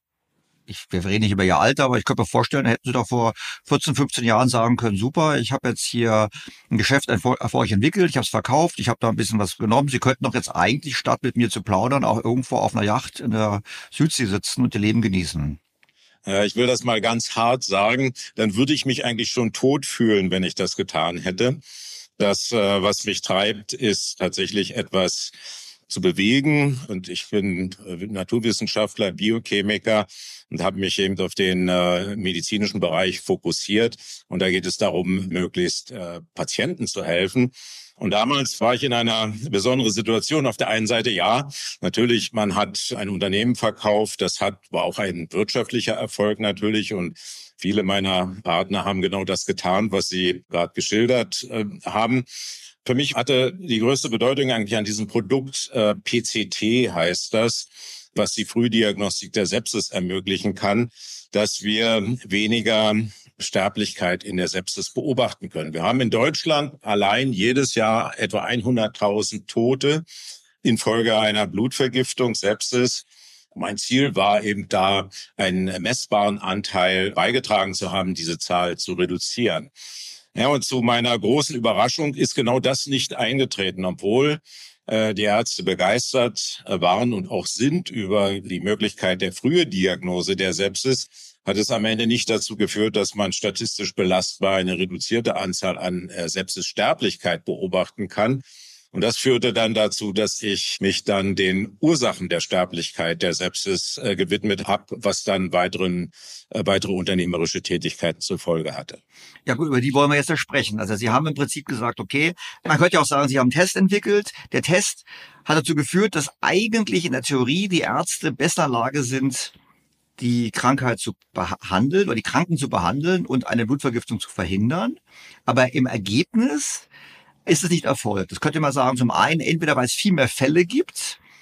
wir reden nicht über Ihr Alter, aber ich könnte mir vorstellen, hätten Sie doch vor 14, 15 Jahren sagen können, super, ich habe jetzt hier ein Geschäft erfolgreich entwickelt, ich habe es verkauft, ich habe da ein bisschen was genommen. Sie könnten doch jetzt eigentlich, statt mit mir zu plaudern, auch irgendwo auf einer Yacht in der Südsee sitzen und Ihr Leben genießen. Ich will das mal ganz hart sagen, dann würde ich mich eigentlich schon tot fühlen, wenn ich das getan hätte. Das, was mich treibt, ist tatsächlich etwas zu bewegen. Und ich bin Naturwissenschaftler, Biochemiker und habe mich eben auf den medizinischen Bereich fokussiert. Und da geht es darum, möglichst Patienten zu helfen. Und damals war ich in einer besonderen Situation. Auf der einen Seite, ja, natürlich, man hat ein Unternehmen verkauft. Das war auch ein wirtschaftlicher Erfolg natürlich. Und viele meiner Partner haben genau das getan, was Sie gerade geschildert haben. Für mich hatte die größte Bedeutung eigentlich an diesem Produkt, PCT heißt das, was die Frühdiagnostik der Sepsis ermöglichen kann, dass wir weniger Sterblichkeit in der Sepsis beobachten können. Wir haben in Deutschland allein jedes Jahr etwa 100.000 Tote infolge einer Blutvergiftung, Sepsis. Mein Ziel war eben da, einen messbaren Anteil beigetragen zu haben, diese Zahl zu reduzieren. Ja, und zu meiner großen Überraschung ist genau das nicht eingetreten, obwohl die Ärzte begeistert waren und auch sind über die Möglichkeit der frühen Diagnose der Sepsis, hat es am Ende nicht dazu geführt, dass man statistisch belastbar eine reduzierte Anzahl an Sepsissterblichkeit beobachten kann. Und das führte dann dazu, dass ich mich dann den Ursachen der Sterblichkeit der Sepsis gewidmet habe, was dann weitere unternehmerische Tätigkeiten zur Folge hatte. Ja gut, über die wollen wir jetzt ja sprechen. Also Sie haben im Prinzip gesagt, okay, man könnte ja auch sagen, Sie haben einen Test entwickelt. Der Test hat dazu geführt, dass eigentlich in der Theorie die Ärzte besser in der Lage sind, die Krankheit zu behandeln oder die Kranken zu behandeln und eine Blutvergiftung zu verhindern. Aber im Ergebnis ist es nicht erfolgt. Das könnte man sagen, zum einen, entweder weil es viel mehr Fälle gibt,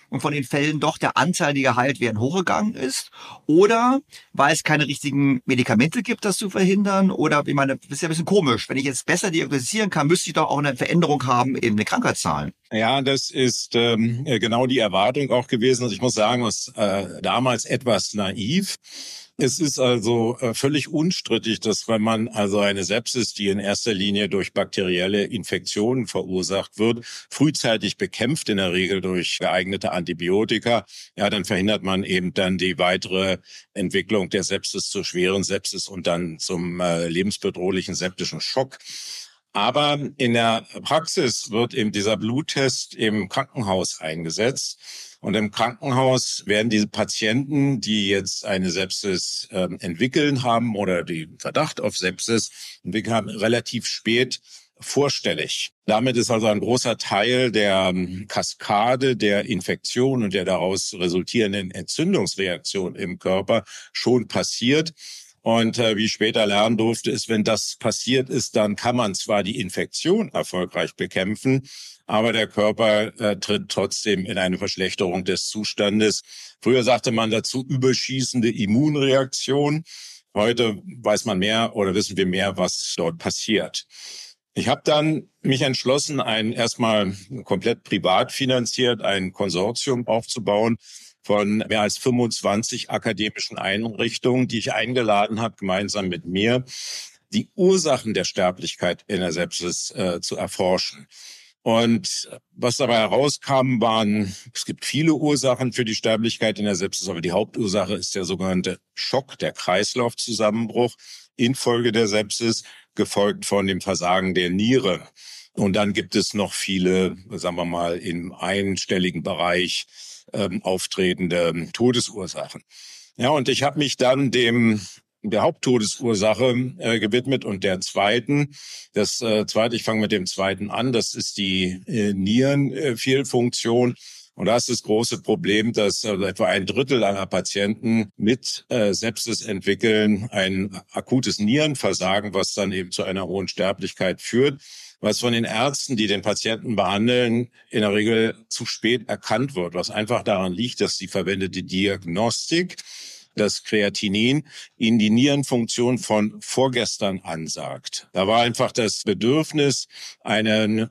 und von den Fällen doch der Anteil, die geheilt werden, hochgegangen ist? Oder weil es keine richtigen Medikamente gibt, das zu verhindern? Oder, ich meine, das ist ja ein bisschen komisch. Wenn ich jetzt besser diagnostizieren kann, müsste ich doch auch eine Veränderung haben in den Krankheitszahlen. Ja, das ist genau die Erwartung auch gewesen. Also ich muss sagen, es damals etwas naiv. Es ist also völlig unstrittig, dass wenn man also eine Sepsis, die in erster Linie durch bakterielle Infektionen verursacht wird, frühzeitig bekämpft, in der Regel durch geeignete Antibiotika, ja, dann verhindert man eben dann die weitere Entwicklung der Sepsis zur schweren Sepsis und dann zum lebensbedrohlichen septischen Schock. Aber in der Praxis wird eben dieser Bluttest im Krankenhaus eingesetzt. Und im Krankenhaus werden diese Patienten, die jetzt eine Sepsis entwickeln haben oder die Verdacht auf Sepsis entwickeln haben, relativ spät vorstellig. Damit ist also ein großer Teil der Kaskade der Infektion und der daraus resultierenden Entzündungsreaktion im Körper schon passiert. Und wie ich später lernen durfte, ist, wenn das passiert ist, dann kann man zwar die Infektion erfolgreich bekämpfen, aber der Körper tritt trotzdem in eine Verschlechterung des Zustandes. Früher sagte man dazu überschießende Immunreaktion. Heute weiß man mehr oder wissen wir mehr, was dort passiert. Ich habe dann mich entschlossen, erstmal komplett privat finanziert, ein Konsortium aufzubauen von mehr als 25 akademischen Einrichtungen, die ich eingeladen habe, gemeinsam mit mir, die Ursachen der Sterblichkeit in der Sepsis zu erforschen. Und was dabei herauskam, es gibt viele Ursachen für die Sterblichkeit in der Sepsis, aber die Hauptursache ist der sogenannte Schock, der Kreislaufzusammenbruch infolge der Sepsis, gefolgt von dem Versagen der Niere. Und dann gibt es noch viele, sagen wir mal, im einstelligen Bereich auftretende Todesursachen. Ja, und ich habe mich dann der Haupttodesursache gewidmet und der zweiten. Das zweite, ich fange mit dem zweiten an, das ist die Nierenfehlfunktion. Und da ist das große Problem, dass etwa 1/3 aller Patienten mit Sepsis entwickeln ein akutes Nierenversagen, was dann eben zu einer hohen Sterblichkeit führt, was von den Ärzten, die den Patienten behandeln, in der Regel zu spät erkannt wird, was einfach daran liegt, dass die verwendete Diagnostik, das Kreatinin, ihnen die Nierenfunktion von vorgestern ansagt. Da war einfach das Bedürfnis, eine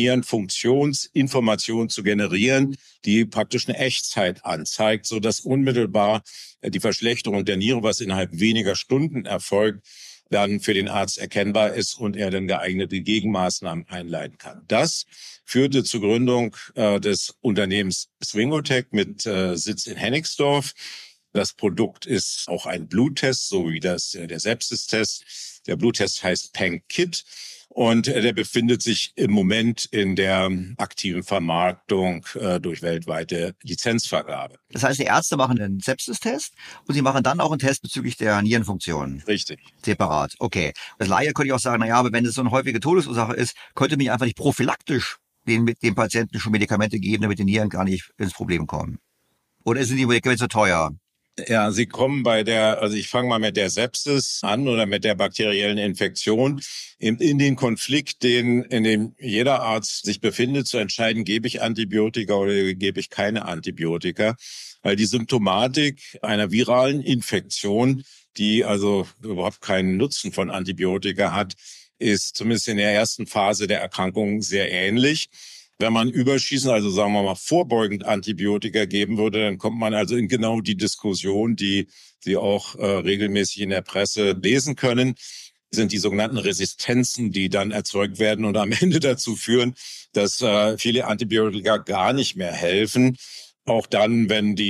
Nierenfunktionsinformation zu generieren, die praktisch eine Echtzeit anzeigt, sodass unmittelbar die Verschlechterung der Niere, was innerhalb weniger Stunden erfolgt, dann für den Arzt erkennbar ist und er dann geeignete Gegenmaßnahmen einleiten kann. Das führte zur Gründung des Unternehmens Swingotec mit Sitz in Hennigsdorf. Das Produkt ist auch ein Bluttest, so wie der Sepsis-Test. Der Bluttest heißt PanKit und der befindet sich im Moment in der aktiven Vermarktung durch weltweite Lizenzvergabe. Das heißt, die Ärzte machen einen Sepsis-Test und sie machen dann auch einen Test bezüglich der Nierenfunktion. Richtig. Separat, okay. Als Laie könnte ich auch sagen, aber wenn es so eine häufige Todesursache ist, könnte mich einfach nicht prophylaktisch dem Patienten schon Medikamente geben, damit die Nieren gar nicht ins Problem kommen. Oder sind die Medikamente so teuer? Ja, Sie kommen ich fange mal mit der Sepsis an oder mit der bakteriellen Infektion, in den Konflikt, in dem jeder Arzt sich befindet, zu entscheiden, gebe ich Antibiotika oder gebe ich keine Antibiotika, weil die Symptomatik einer viralen Infektion, die also überhaupt keinen Nutzen von Antibiotika hat, ist zumindest in der ersten Phase der Erkrankung sehr ähnlich. Wenn man überschießend, also sagen wir mal vorbeugend Antibiotika geben würde, dann kommt man also in genau die Diskussion, die Sie auch regelmäßig in der Presse lesen können, sind die sogenannten Resistenzen, die dann erzeugt werden und am Ende dazu führen, dass viele Antibiotika gar nicht mehr helfen. Auch dann,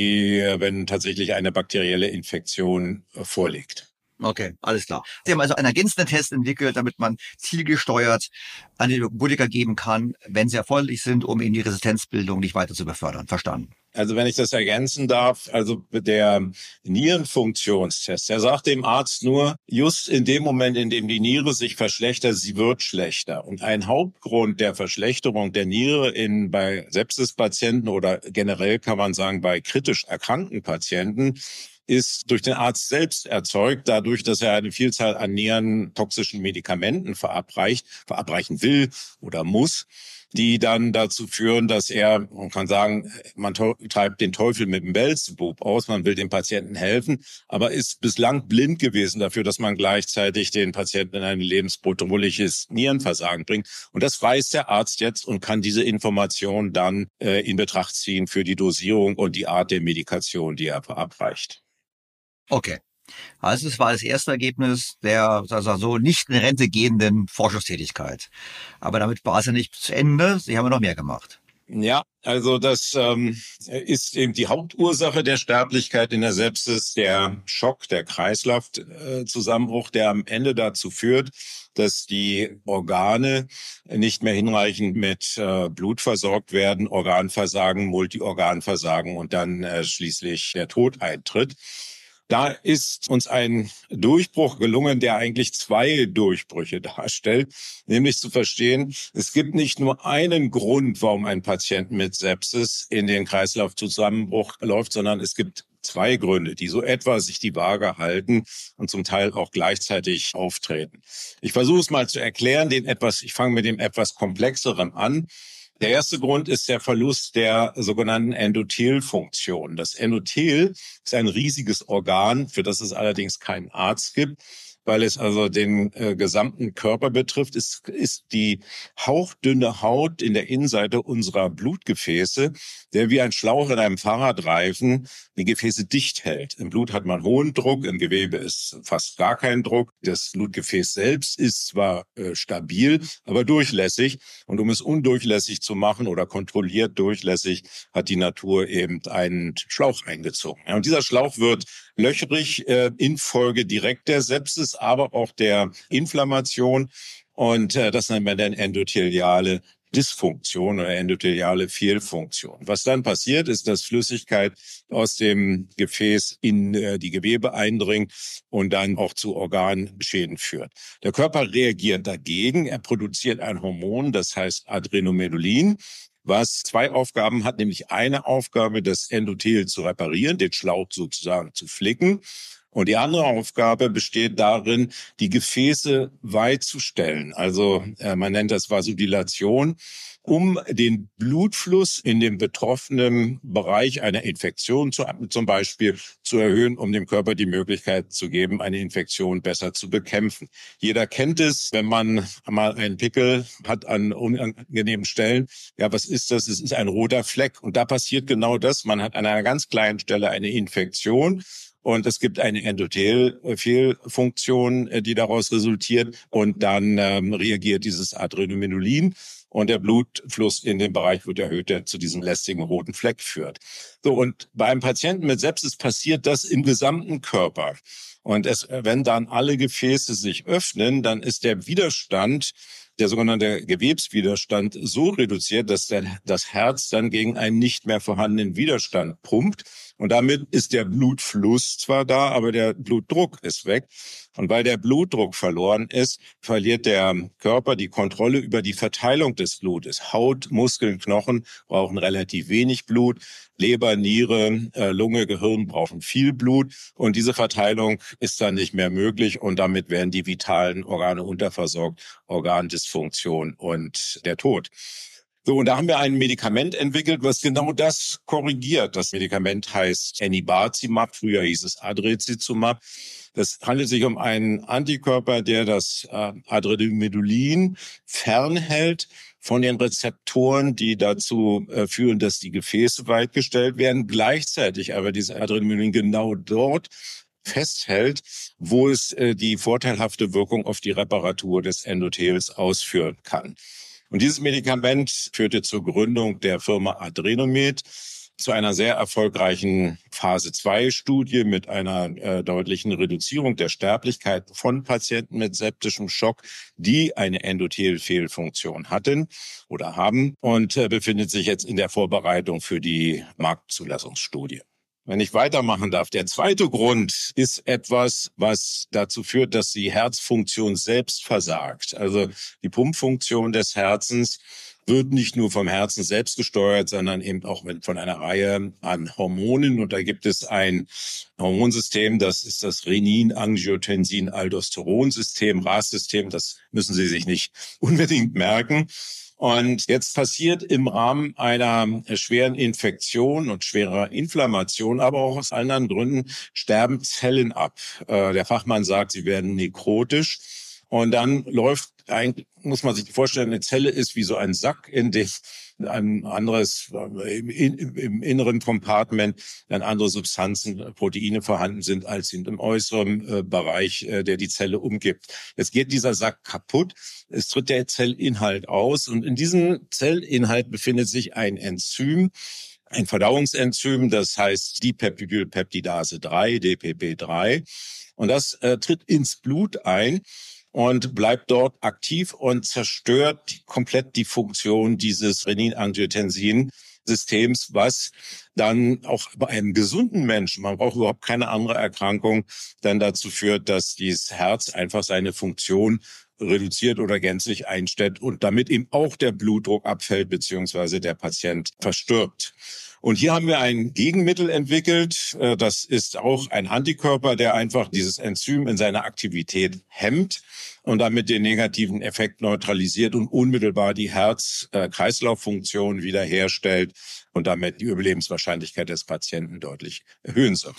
wenn tatsächlich eine bakterielle Infektion vorliegt. Okay, alles klar. Sie haben also einen ergänzenden Test entwickelt, damit man zielgesteuert Antibiotika geben kann, wenn sie erforderlich sind, um eben die Resistenzbildung nicht weiter zu befördern. Verstanden. Also wenn ich das ergänzen darf, also der Nierenfunktionstest, der sagt dem Arzt nur, just in dem Moment, in dem die Niere sich verschlechtert, sie wird schlechter. Und ein Hauptgrund der Verschlechterung der Niere bei Sepsispatienten oder generell kann man sagen bei kritisch erkrankten Patienten ist durch den Arzt selbst erzeugt, dadurch, dass er eine Vielzahl an nierentoxischen Medikamenten verabreichen will oder muss. die dann dazu führen, dass man kann sagen, man treibt den Teufel mit dem Beelzebub aus, man will dem Patienten helfen, aber ist bislang blind gewesen dafür, dass man gleichzeitig den Patienten in ein lebensbedrohliches Nierenversagen bringt. Und das weiß der Arzt jetzt und kann diese Information dann in Betracht ziehen für die Dosierung und die Art der Medikation, die er verabreicht. Okay. Also es war das erste Ergebnis der so nicht in Rente gehenden Forschungstätigkeit. Aber damit war es ja nicht zu Ende. Sie haben ja noch mehr gemacht. Ja, also das ist eben die Hauptursache der Sterblichkeit in der Sepsis, der Schock, der Kreislaufzusammenbruch, der am Ende dazu führt, dass die Organe nicht mehr hinreichend mit Blut versorgt werden, Organversagen, Multiorganversagen und dann schließlich der Tod eintritt. Da ist uns ein Durchbruch gelungen, der eigentlich zwei Durchbrüche darstellt, nämlich zu verstehen, es gibt nicht nur einen Grund, warum ein Patient mit Sepsis in den Kreislaufzusammenbruch läuft, sondern es gibt zwei Gründe, die so etwa sich die Waage halten und zum Teil auch gleichzeitig auftreten. Ich versuche es mal zu erklären, ich fange mit dem etwas komplexeren an. Der erste Grund ist der Verlust der sogenannten Endothelfunktion. Das Endothel ist ein riesiges Organ, für das es allerdings keinen Arzt gibt, weil es also den gesamten Körper betrifft. Es ist die hauchdünne Haut in der Innenseite unserer Blutgefäße, der wie ein Schlauch in einem Fahrradreifen die Gefäße dicht hält. Im Blut hat man hohen Druck, im Gewebe ist fast gar kein Druck. Das Blutgefäß selbst ist zwar stabil, aber durchlässig. Und um es undurchlässig zu machen oder kontrolliert durchlässig, hat die Natur eben einen Schlauch eingezogen. Ja, und dieser Schlauch wird löchrig infolge direkt der Sepsis, aber auch der Inflammation. Und das nennt man dann endotheliale Dysfunktion oder endotheliale Fehlfunktion. Was dann passiert, ist, dass Flüssigkeit aus dem Gefäß in die Gewebe eindringt und dann auch zu Organschäden führt. Der Körper reagiert dagegen. Er produziert ein Hormon, das heißt Adrenomedulin, was zwei Aufgaben hat, nämlich eine Aufgabe, das Endothel zu reparieren, den Schlauch sozusagen zu flicken. Und die andere Aufgabe besteht darin, die Gefäße weit zu stellen. Also man nennt das Vasodilation, um den Blutfluss in dem betroffenen Bereich einer Infektion zum Beispiel zu erhöhen, um dem Körper die Möglichkeit zu geben, eine Infektion besser zu bekämpfen. Jeder kennt es, wenn man mal einen Pickel hat an unangenehmen Stellen. Ja, was ist das? Es ist ein roter Fleck. Und da passiert genau das. Man hat an einer ganz kleinen Stelle eine Infektion. Und es gibt eine Endothelfehlfunktion, die daraus resultiert. Und dann reagiert dieses Adrenomedulin und der Blutfluss in den Bereich wird erhöht, der zu diesem lästigen roten Fleck führt. So, und bei einem Patienten mit Sepsis passiert das im gesamten Körper. Und wenn dann alle Gefäße sich öffnen, dann ist der Widerstand, der sogenannte Gewebswiderstand, so reduziert, dass das Herz dann gegen einen nicht mehr vorhandenen Widerstand pumpt. Und damit ist der Blutfluss zwar da, aber der Blutdruck ist weg. Und weil der Blutdruck verloren ist, verliert der Körper die Kontrolle über die Verteilung des Blutes. Haut, Muskeln, Knochen brauchen relativ wenig Blut. Leber, Niere, Lunge, Gehirn brauchen viel Blut. Und diese Verteilung ist dann nicht mehr möglich. Und damit werden die vitalen Organe unterversorgt, Organdysfunktion und der Tod. So, und da haben wir ein Medikament entwickelt, was genau das korrigiert. Das Medikament heißt Enibazimab, früher hieß es Adrecizumab. Das handelt sich um einen Antikörper, der das Adrenomedulin fernhält von den Rezeptoren, die dazu führen, dass die Gefäße weitgestellt werden. Gleichzeitig aber dieses Adrenomedulin genau dort festhält, wo es die vorteilhafte Wirkung auf die Reparatur des Endothels ausführen kann. Und dieses Medikament führte zur Gründung der Firma Adrenomed, zu einer sehr erfolgreichen Phase-2-Studie mit einer deutlichen Reduzierung der Sterblichkeit von Patienten mit septischem Schock, die eine Endothelfehlfunktion hatten oder haben und befindet sich jetzt in der Vorbereitung für die Marktzulassungsstudie. Wenn ich weitermachen darf, der zweite Grund ist etwas, was dazu führt, dass die Herzfunktion selbst versagt. Also die Pumpfunktion des Herzens wird nicht nur vom Herzen selbst gesteuert, sondern eben auch von einer Reihe an Hormonen. Und da gibt es ein Hormonsystem, das ist das Renin-Angiotensin-Aldosteron-System, RAS-System. Das müssen Sie sich nicht unbedingt merken. Und jetzt passiert im Rahmen einer schweren Infektion und schwerer Inflammation, aber auch aus anderen Gründen, sterben Zellen ab. Der Fachmann sagt, sie werden nekrotisch. Und dann muss man sich vorstellen, eine Zelle ist wie so ein Sack, in dem ein anderes, im inneren Compartment, dann andere Substanzen, Proteine vorhanden sind, als im äußeren Bereich, der die Zelle umgibt. Jetzt geht dieser Sack kaputt, es tritt der Zellinhalt aus und in diesem Zellinhalt befindet sich ein Enzym, ein Verdauungsenzym, das heißt Dipeptidylpeptidase 3, DPP3. Und das tritt ins Blut ein und bleibt dort aktiv und zerstört komplett die Funktion dieses Renin-Angiotensin-Systems, was dann auch bei einem gesunden Menschen, man braucht überhaupt keine andere Erkrankung, dann dazu führt, dass dieses Herz einfach seine Funktion reduziert oder gänzlich einstellt und damit eben auch der Blutdruck abfällt beziehungsweise der Patient verstirbt. Und hier haben wir ein Gegenmittel entwickelt. Das ist auch ein Antikörper, der einfach dieses Enzym in seiner Aktivität hemmt und damit den negativen Effekt neutralisiert und unmittelbar die Herz-Kreislauf-Funktion wiederherstellt und damit die Überlebenswahrscheinlichkeit des Patienten deutlich erhöhen soll.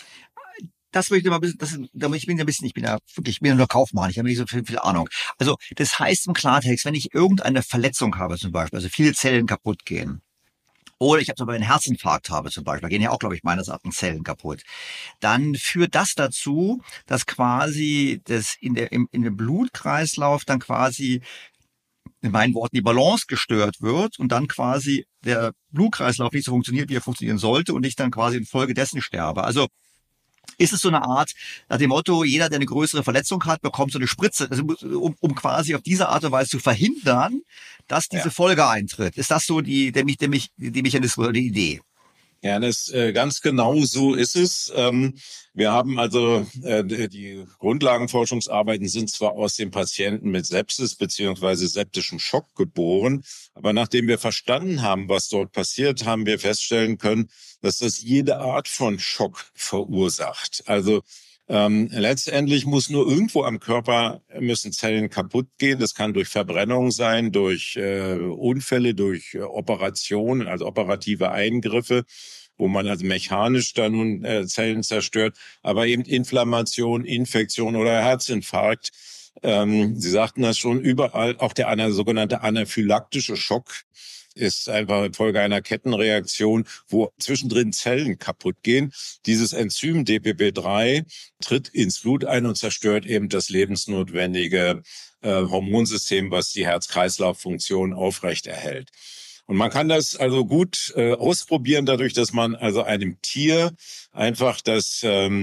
Das will ich mal ein bisschen, ich bin ja nur Kaufmann, ich habe nicht so viel Ahnung. Also das heißt im Klartext, wenn ich irgendeine Verletzung habe zum Beispiel, also viele Zellen kaputt gehen, oder ich habe aber einen Herzinfarkt habe zum Beispiel, da gehen ja auch, glaube ich, meines Erachtens Zellen kaputt, dann führt das dazu, dass quasi in dem Blutkreislauf dann quasi, in meinen Worten, die Balance gestört wird und dann quasi der Blutkreislauf nicht so funktioniert, wie er funktionieren sollte und ich dann quasi infolgedessen sterbe. Also ist es so eine Art, nach dem Motto, jeder, der eine größere Verletzung hat, bekommt so eine Spritze, also um quasi auf diese Art und Weise zu verhindern, dass diese Folge eintritt. Ist das so die Mechanismus oder die Idee? Ja, ganz genau so ist es. Wir haben also die Grundlagenforschungsarbeiten sind zwar aus dem Patienten mit Sepsis beziehungsweise septischem Schock geboren, aber nachdem wir verstanden haben, was dort passiert, haben wir feststellen können, dass das jede Art von Schock verursacht. Also letztendlich muss nur irgendwo am Körper müssen Zellen kaputt gehen. Das kann durch Verbrennung sein, durch Unfälle, durch Operationen, also operative Eingriffe, wo man also mechanisch dann Zellen zerstört, aber eben Inflammation, Infektion oder Herzinfarkt. Sie sagten das schon, überall, auch der sogenannte anaphylaktische Schock ist einfach Folge einer Kettenreaktion, wo zwischendrin Zellen kaputt gehen. Dieses Enzym DPP3 tritt ins Blut ein und zerstört eben das lebensnotwendige Hormonsystem, was die Herz-Kreislauf-Funktion aufrechterhält. Und man kann das also gut ausprobieren, dadurch, dass man also einem Tier einfach das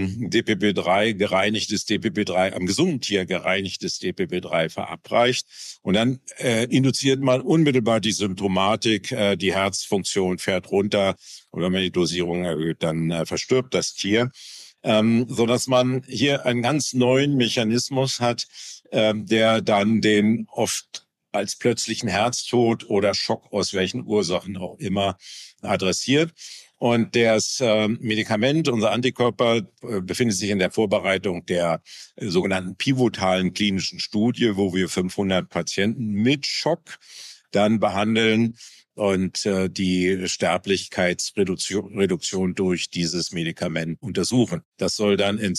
DPP3 gereinigtes DPP3 am gesunden Tier gereinigtes DPP3 verabreicht und dann induziert man unmittelbar die Symptomatik, die Herzfunktion fährt runter und wenn man die Dosierung erhöht, dann verstirbt das Tier, so dass man hier einen ganz neuen Mechanismus hat, der dann den oft als plötzlichen Herztod oder Schock aus welchen Ursachen auch immer adressiert. Und das Medikament, unser Antikörper, befindet sich in der Vorbereitung der sogenannten pivotalen klinischen Studie, wo wir 500 Patienten mit Schock dann behandeln und die Sterblichkeitsreduktion durch dieses Medikament untersuchen. Das soll dann in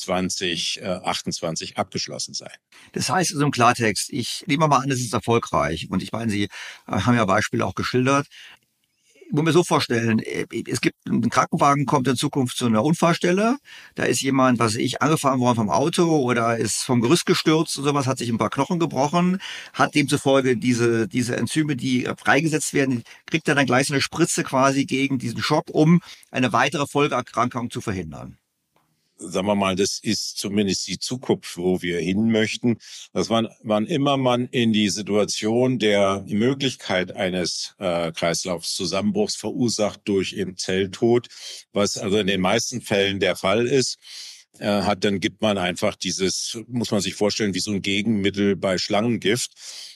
2028 abgeschlossen sein. Das heißt also im Klartext, ich nehme mal an, das ist erfolgreich. Und ich meine, Sie haben ja Beispiele auch geschildert. Ich muss mir so vorstellen, es gibt ein Krankenwagen, kommt in Zukunft zu einer Unfallstelle. Da ist jemand, angefahren worden vom Auto oder ist vom Gerüst gestürzt und sowas, hat sich ein paar Knochen gebrochen, hat demzufolge diese Enzyme, die freigesetzt werden, kriegt er dann gleich so eine Spritze quasi gegen diesen Schock, um eine weitere Folgeerkrankung zu verhindern. Sagen wir mal, das ist zumindest die Zukunft, wo wir hin möchten, dass wann immer man in die Situation der Möglichkeit eines Kreislaufzusammenbruchs verursacht durch eben Zelltod, was also in den meisten Fällen der Fall ist, dann gibt man einfach muss man sich vorstellen, wie so ein Gegenmittel bei Schlangengift,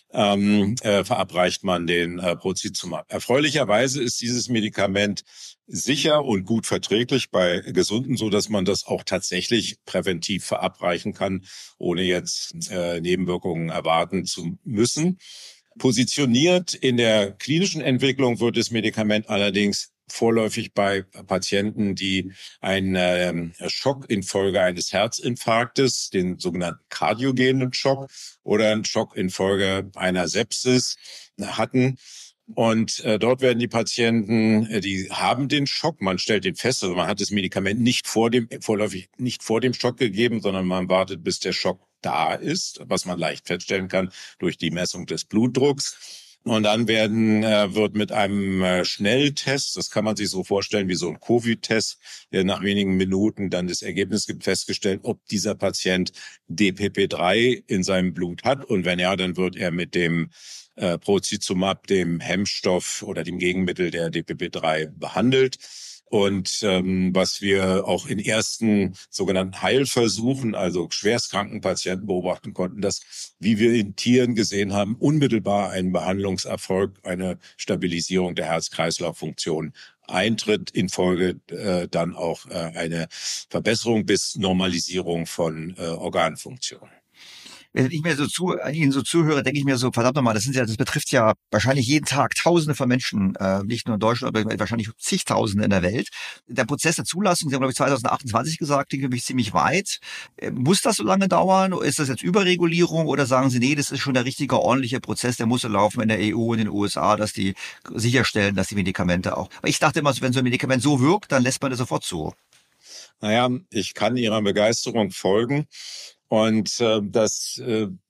verabreicht man den Prozizumab. Erfreulicherweise ist dieses Medikament sicher und gut verträglich bei Gesunden, so dass man das auch tatsächlich präventiv verabreichen kann, ohne jetzt Nebenwirkungen erwarten zu müssen. Positioniert in der klinischen Entwicklung wird das Medikament allerdings vorläufig bei Patienten, die einen Schock infolge eines Herzinfarktes, den sogenannten kardiogenen Schock, oder einen Schock infolge einer Sepsis hatten. Und dort werden die Patienten, die haben den Schock, man stellt den fest, also man hat das Medikament vorläufig nicht vor dem Schock gegeben, sondern man wartet, bis der Schock da ist, was man leicht feststellen kann durch die Messung des Blutdrucks. Und dann wird mit einem Schnelltest, das kann man sich so vorstellen wie so ein Covid-Test, der nach wenigen Minuten dann das Ergebnis gibt, festgestellt, ob dieser Patient DPP3 in seinem Blut hat. Und wenn ja, dann wird er mit dem Prozizumab, dem Hemmstoff oder dem Gegenmittel der DPP3 behandelt. Und was wir auch in ersten sogenannten Heilversuchen, also schwerstkranken Patienten beobachten konnten, dass, wie wir in Tieren gesehen haben, unmittelbar ein Behandlungserfolg, eine Stabilisierung der Herz-Kreislauf-Funktion eintritt, infolge dann auch eine Verbesserung bis Normalisierung von Organfunktionen. Wenn ich mir Ihnen so zuhöre, denke ich mir so, verdammt nochmal, das betrifft ja wahrscheinlich jeden Tag Tausende von Menschen, nicht nur in Deutschland, aber wahrscheinlich zigtausende in der Welt. Der Prozess der Zulassung, Sie haben, glaube ich, 2028 gesagt, klingt für mich ziemlich weit. Muss das so lange dauern? Ist das jetzt Überregulierung oder sagen Sie, nee, das ist schon der richtige, ordentliche Prozess, der muss so laufen in der EU und in den USA, dass die sicherstellen, dass die Medikamente auch. Aber ich dachte immer, wenn so ein Medikament so wirkt, dann lässt man das sofort zu. Naja, ich kann Ihrer Begeisterung folgen. Und das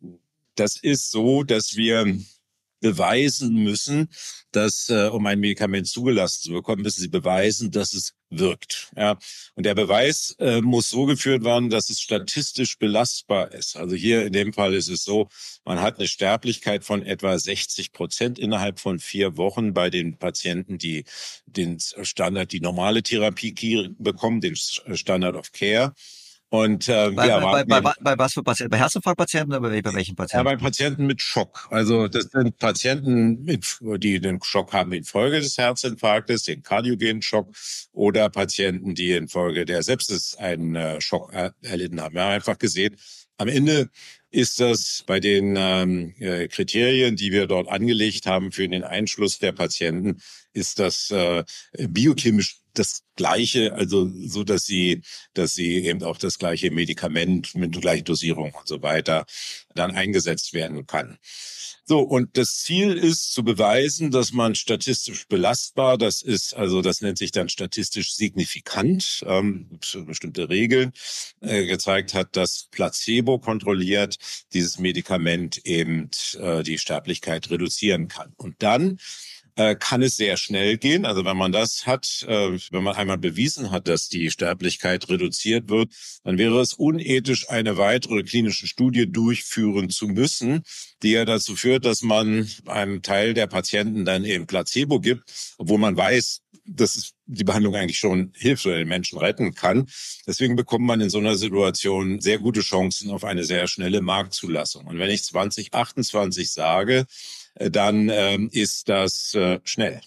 ist so, dass wir beweisen müssen, dass um ein Medikament zugelassen zu bekommen, müssen Sie beweisen, dass es wirkt. Ja. Und der Beweis muss so geführt werden, dass es statistisch belastbar ist. Also hier in dem Fall ist es so, man hat eine Sterblichkeit von etwa 60% innerhalb von 4 Wochen bei den Patienten, die den Standard, die normale Therapie bekommen, den Standard of Care. Und bei was für Patienten? Bei Herzinfarktpatienten oder bei welchen Patienten? Ja, bei Patienten mit Schock. Also das sind Patienten, die den Schock haben infolge des Herzinfarktes, den kardiogenen Schock, oder Patienten, die infolge der Sepsis einen Schock erlitten haben. Wir haben einfach gesehen, am Ende ist das bei den Kriterien, die wir dort angelegt haben für den Einschluss der Patienten, ist das biochemisch das Gleiche, also so, dass sie eben auch das gleiche Medikament mit der gleichen Dosierung und so weiter dann eingesetzt werden kann. So, und das Ziel ist zu beweisen, dass man statistisch belastbar, das nennt sich dann statistisch signifikant, bestimmte Regeln gezeigt hat, dass Placebo kontrolliert dieses Medikament eben die Sterblichkeit reduzieren kann. Und dann kann es sehr schnell gehen. Also wenn man das hat, wenn man einmal bewiesen hat, dass die Sterblichkeit reduziert wird, dann wäre es unethisch, eine weitere klinische Studie durchführen zu müssen, die ja dazu führt, dass man einem Teil der Patienten dann eben Placebo gibt, obwohl man weiß, dass die Behandlung eigentlich schon hilft oder den Menschen retten kann. Deswegen bekommt man in so einer Situation sehr gute Chancen auf eine sehr schnelle Marktzulassung. Und wenn ich 2028 sage, dann ist das schnell.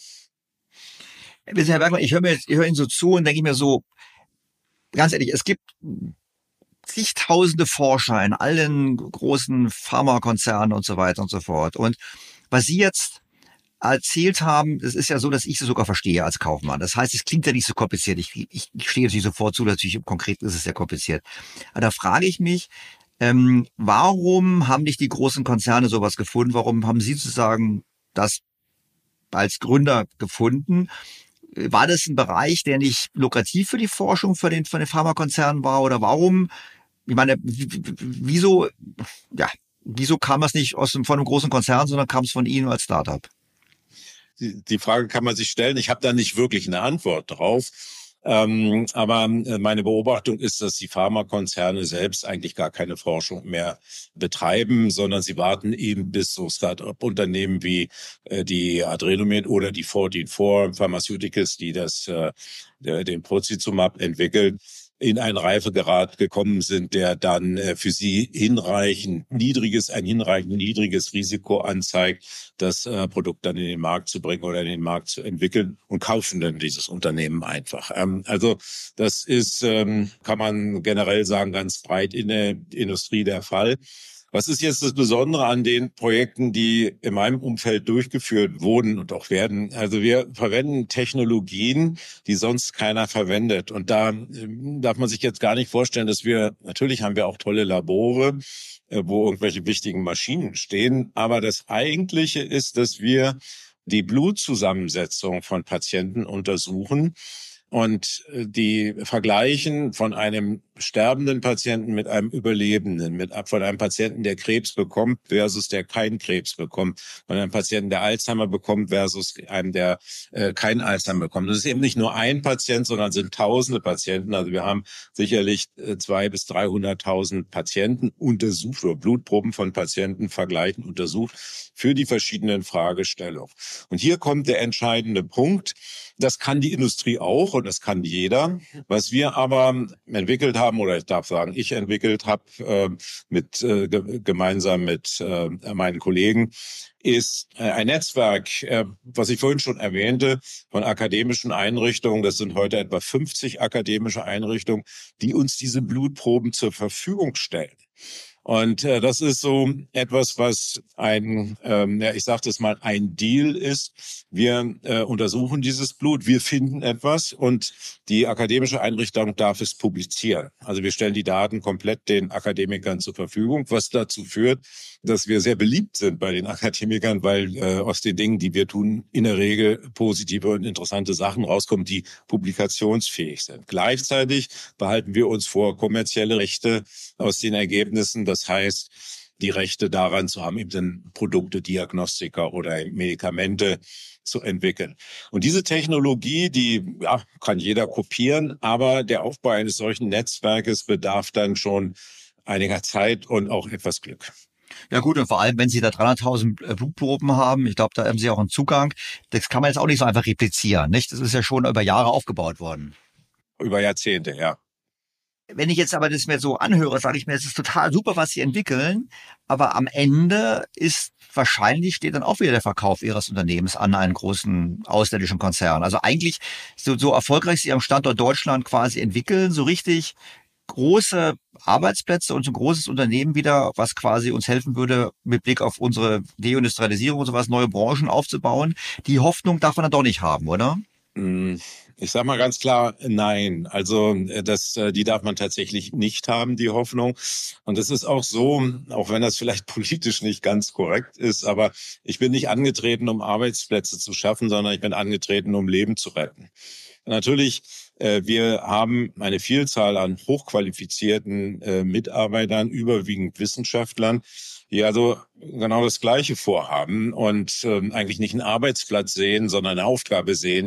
Herr Bergmann, ich höre Ihnen so zu und denke mir so, ganz ehrlich, es gibt zigtausende Forscher in allen großen Pharmakonzernen und so weiter und so fort. Und was Sie jetzt erzählt haben, das ist ja so, dass ich es sogar verstehe als Kaufmann. Das heißt, es klingt ja nicht so kompliziert. Ich stehe natürlich sofort zu, natürlich konkret ist es sehr kompliziert. Aber da frage ich mich, warum haben nicht die großen Konzerne sowas gefunden? Warum haben Sie sozusagen das als Gründer gefunden? War das ein Bereich, der nicht lukrativ für die Forschung, für den Pharmakonzernen war? Oder warum? Ich meine, wieso kam das nicht von einem großen Konzern, sondern kam es von Ihnen als Startup? Die Frage kann man sich stellen. Ich habe da nicht wirklich eine Antwort drauf. Aber meine Beobachtung ist, dass die Pharmakonzerne selbst eigentlich gar keine Forschung mehr betreiben, sondern sie warten eben, bis so Start-up-Unternehmen wie die Adrenomed oder die 14 Pharmaceuticals, die den Prozizumab entwickeln, in einen Reifegrad gekommen sind, der dann für sie ein hinreichend niedriges Risiko anzeigt, das Produkt dann in den Markt zu bringen oder in den Markt zu entwickeln, und kaufen dann dieses Unternehmen einfach. Also das ist, kann man generell sagen, ganz breit in der Industrie der Fall. Was ist jetzt das Besondere an den Projekten, die in meinem Umfeld durchgeführt wurden und auch werden? Also wir verwenden Technologien, die sonst keiner verwendet. Und da darf man sich jetzt gar nicht vorstellen, natürlich haben wir auch tolle Labore, wo irgendwelche wichtigen Maschinen stehen. Aber das Eigentliche ist, dass wir die Blutzusammensetzung von Patienten untersuchen und die vergleichen von einem sterbenden Patienten mit einem Überlebenden, von einem Patienten, der Krebs bekommt versus der keinen Krebs bekommt, von einem Patienten, der Alzheimer bekommt versus einem, der keinen Alzheimer bekommt. Das ist eben nicht nur ein Patient, sondern sind tausende Patienten. Also wir haben sicherlich 200.000 bis 300.000 Patienten untersucht oder Blutproben von Patienten vergleichen, untersucht für die verschiedenen Fragestellungen. Und hier kommt der entscheidende Punkt. Das kann die Industrie auch und das kann jeder. Was wir aber entwickelt haben, oder ich darf sagen, ich entwickelt habe gemeinsam mit meinen Kollegen, ist ein Netzwerk, was ich vorhin schon erwähnte, von akademischen Einrichtungen. Das sind heute etwa 50 akademische Einrichtungen, die uns diese Blutproben zur Verfügung stellen. Und das ist so etwas, was ich sage das mal, ein Deal ist. Wir untersuchen dieses Blut, wir finden etwas und die akademische Einrichtung darf es publizieren. Also wir stellen die Daten komplett den Akademikern zur Verfügung, was dazu führt, dass wir sehr beliebt sind bei den Akademikern, weil aus den Dingen, die wir tun, in der Regel positive und interessante Sachen rauskommen, die publikationsfähig sind. Gleichzeitig behalten wir uns vor, kommerzielle Rechte aus den Ergebnissen. Das heißt, die Rechte daran zu haben, eben Produkte, Diagnostika oder Medikamente zu entwickeln. Und diese Technologie, kann jeder kopieren, aber der Aufbau eines solchen Netzwerkes bedarf dann schon einiger Zeit und auch etwas Glück. Ja gut, und vor allem, wenn Sie da 300.000 Blutproben haben, ich glaube, da haben Sie auch einen Zugang, das kann man jetzt auch nicht so einfach replizieren, nicht? Das ist ja schon über Jahre aufgebaut worden. Über Jahrzehnte, ja. Wenn ich jetzt aber das mir so anhöre, sage ich mir, es ist total super, was Sie entwickeln, aber am Ende steht dann auch wieder der Verkauf Ihres Unternehmens an einen großen ausländischen Konzern. Also eigentlich so erfolgreich Sie am Standort Deutschland quasi entwickeln, so richtig große Arbeitsplätze und so ein großes Unternehmen wieder, was quasi uns helfen würde, mit Blick auf unsere Deindustrialisierung und sowas, neue Branchen aufzubauen. Die Hoffnung darf man dann doch nicht haben, oder? Ich sage mal ganz klar, nein. Also die darf man tatsächlich nicht haben, die Hoffnung. Und es ist auch so, auch wenn das vielleicht politisch nicht ganz korrekt ist, aber ich bin nicht angetreten, um Arbeitsplätze zu schaffen, sondern ich bin angetreten, um Leben zu retten. Natürlich, wir haben eine Vielzahl an hochqualifizierten Mitarbeitern, überwiegend Wissenschaftlern, die also genau das Gleiche vorhaben und eigentlich nicht einen Arbeitsplatz sehen, sondern eine Aufgabe sehen,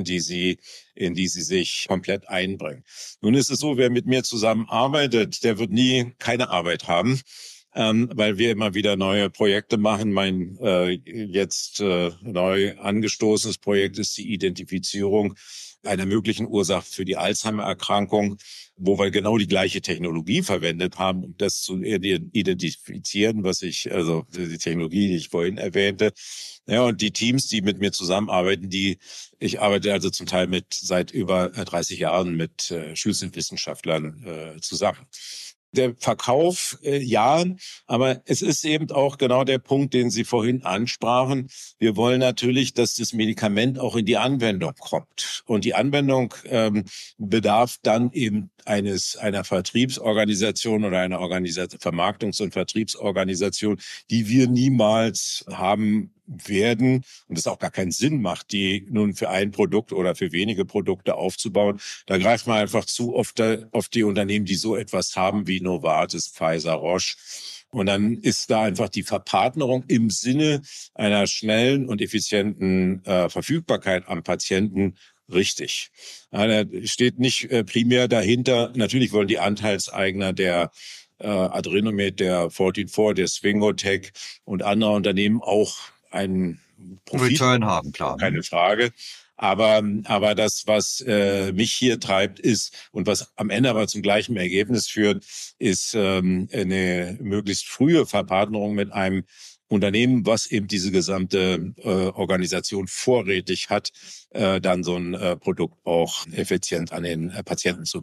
in die sie sich komplett einbringen. Nun ist es so, wer mit mir zusammenarbeitet, der wird nie keine Arbeit haben, weil wir immer wieder neue Projekte machen. Mein jetzt neu angestoßenes Projekt ist die Identifizierung einer möglichen Ursache für die Alzheimer-Erkrankung, wo wir genau die gleiche Technologie verwendet haben, um das zu identifizieren, die Technologie, die ich vorhin erwähnte. Ja, und die Teams, die mit mir zusammenarbeiten, ich arbeite also zum Teil seit über 30 Jahren mit Schlüsselwissenschaftlern zusammen. Der Verkauf, ja, aber es ist eben auch genau der Punkt, den Sie vorhin ansprachen. Wir wollen natürlich, dass das Medikament auch in die Anwendung kommt. Und die Anwendung bedarf dann eben einer Vertriebsorganisation oder einer Vermarktungs- und Vertriebsorganisation, die wir niemals haben werden und es auch gar keinen Sinn macht, die nun für ein Produkt oder für wenige Produkte aufzubauen. Da greift man einfach zu oft auf die Unternehmen, die so etwas haben wie Novartis, Pfizer, Roche. Und dann ist da einfach die Verpartnerung im Sinne einer schnellen und effizienten Verfügbarkeit am Patienten richtig. Da steht nicht primär dahinter. Natürlich wollen die Anteilseigner der Adrenomed, der 14-4, der Swingotec und andere Unternehmen auch einen Profit Return haben, klar. Keine Frage. Aber das, was mich hier treibt, ist, und was am Ende aber zum gleichen Ergebnis führt, ist eine möglichst frühe Verpartnerung mit einem Unternehmen, was eben diese gesamte Organisation vorrätig hat, dann so ein Produkt auch effizient an den Patienten zu bringen.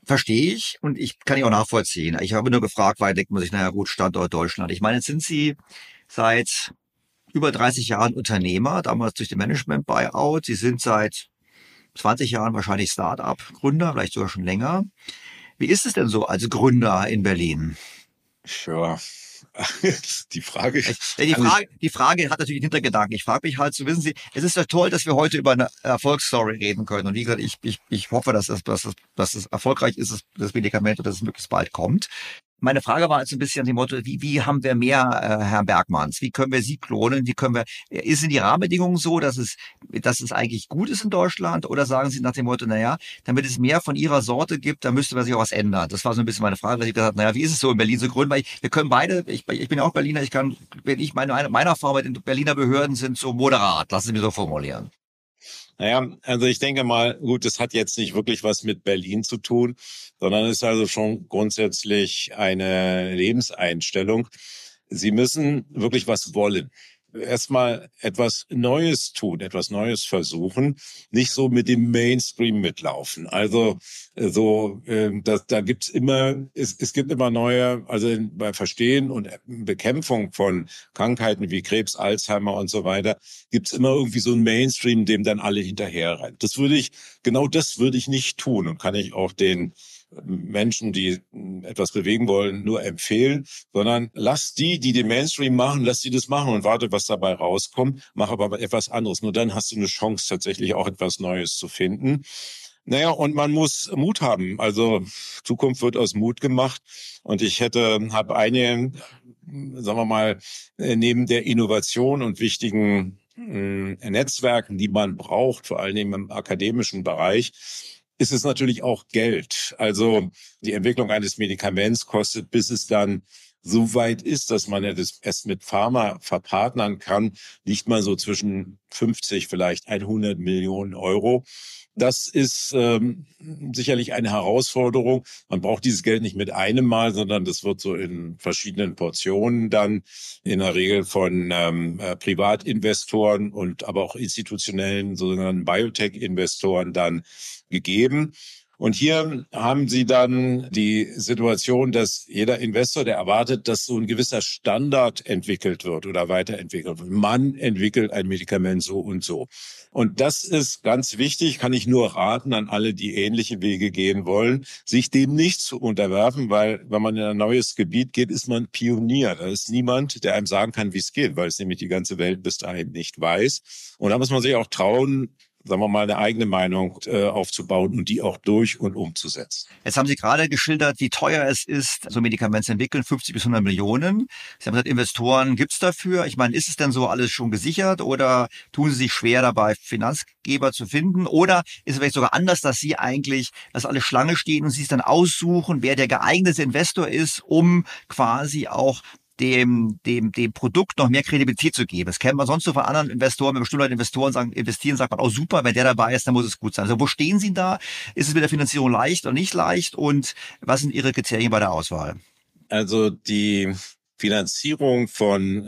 Verstehe ich und ich kann ich auch nachvollziehen. Ich habe nur gefragt, weil denkt man sich, naja gut, Standort Deutschland. Ich meine, jetzt sind Sie seit über 30 Jahren Unternehmer, damals durch den Management-Buyout. Sie sind seit 20 Jahren wahrscheinlich Start-up-Gründer, vielleicht sogar schon länger. Wie ist es denn so als Gründer in Berlin? Ja, die Frage. Die Frage hat natürlich einen Hintergedanken. Ich frage mich halt, so wissen Sie, es ist ja toll, dass wir heute über eine Erfolgsstory reden können. Und wie gesagt, ich hoffe, dass es erfolgreich ist, das Medikament und dass es möglichst bald kommt. Meine Frage war jetzt ein bisschen dem Motto, wie haben wir mehr Herr Bergmanns? Wie können wir Sie klonen? Sind die Rahmenbedingungen so, dass es eigentlich gut ist in Deutschland? Oder sagen Sie nach dem Motto, naja, damit es mehr von Ihrer Sorte gibt, dann müsste man sich auch was ändern? Das war so ein bisschen meine Frage, dass ich gesagt habe, naja, wie ist es so in Berlin zu gründen? Weil wir können beide, ich bin ja auch Berliner, meine Erfahrung mit den Berliner Behörden sind so moderat, lassen Sie mich so formulieren. Naja, also ich denke mal, gut, das hat jetzt nicht wirklich was mit Berlin zu tun, sondern ist also schon grundsätzlich eine Lebenseinstellung. Sie müssen wirklich was wollen. Erstmal etwas Neues tun, etwas Neues versuchen, nicht so mit dem Mainstream mitlaufen. Also da gibt's immer, es gibt immer neue, also bei Verstehen und Bekämpfung von Krankheiten wie Krebs, Alzheimer und so weiter, gibt's immer irgendwie so ein Mainstream, dem dann alle hinterherrennen. Genau das würde ich nicht tun und kann ich auch den Menschen, die etwas bewegen wollen, nur empfehlen, sondern lass die den Mainstream machen, lass die das machen und warte, was dabei rauskommt, mach aber etwas anderes. Nur dann hast du eine Chance, tatsächlich auch etwas Neues zu finden. Naja, und man muss Mut haben. Also Zukunft wird aus Mut gemacht. Und ich habe einige, sagen wir mal, neben der Innovation und wichtigen Netzwerken, die man braucht, vor allen Dingen im akademischen Bereich, ist es natürlich auch Geld. Also die Entwicklung eines Medikaments kostet, bis es dann so weit ist, dass man es mit Pharma verpartnern kann, liegt man so zwischen 50, vielleicht 100 Millionen Euro. Das ist sicherlich eine Herausforderung. Man braucht dieses Geld nicht mit einem Mal, sondern das wird so in verschiedenen Portionen dann in der Regel von Privatinvestoren und aber auch institutionellen sogenannten Biotech-Investoren dann gegeben. Und hier haben Sie dann die Situation, dass jeder Investor, der erwartet, dass so ein gewisser Standard entwickelt wird oder weiterentwickelt wird. Man entwickelt ein Medikament so und so. Und das ist ganz wichtig, kann ich nur raten an alle, die ähnliche Wege gehen wollen, sich dem nicht zu unterwerfen, weil wenn man in ein neues Gebiet geht, ist man Pionier. Da ist niemand, der einem sagen kann, wie es geht, weil es nämlich die ganze Welt bis dahin nicht weiß. Und da muss man sich auch trauen, sagen wir mal, eine eigene Meinung aufzubauen und die auch durch und umzusetzen. Jetzt haben Sie gerade geschildert, wie teuer es ist, so Medikamente zu entwickeln, 50 bis 100 Millionen. Sie haben gesagt, Investoren gibt's dafür. Ich meine, ist es denn so alles schon gesichert oder tun Sie sich schwer dabei, Finanzgeber zu finden? Oder ist es vielleicht sogar anders, dass Sie eigentlich, dass alle Schlange stehen und Sie es dann aussuchen, wer der geeignete Investor ist, um quasi auch dem Produkt noch mehr Kredibilität zu geben. Das kennt man sonst so von anderen Investoren. Wenn bestimmte Investoren investieren, sagt man, oh super, wenn der dabei ist, dann muss es gut sein. Also wo stehen Sie da? Ist es mit der Finanzierung leicht oder nicht leicht? Und was sind Ihre Kriterien bei der Auswahl? Also die Finanzierung von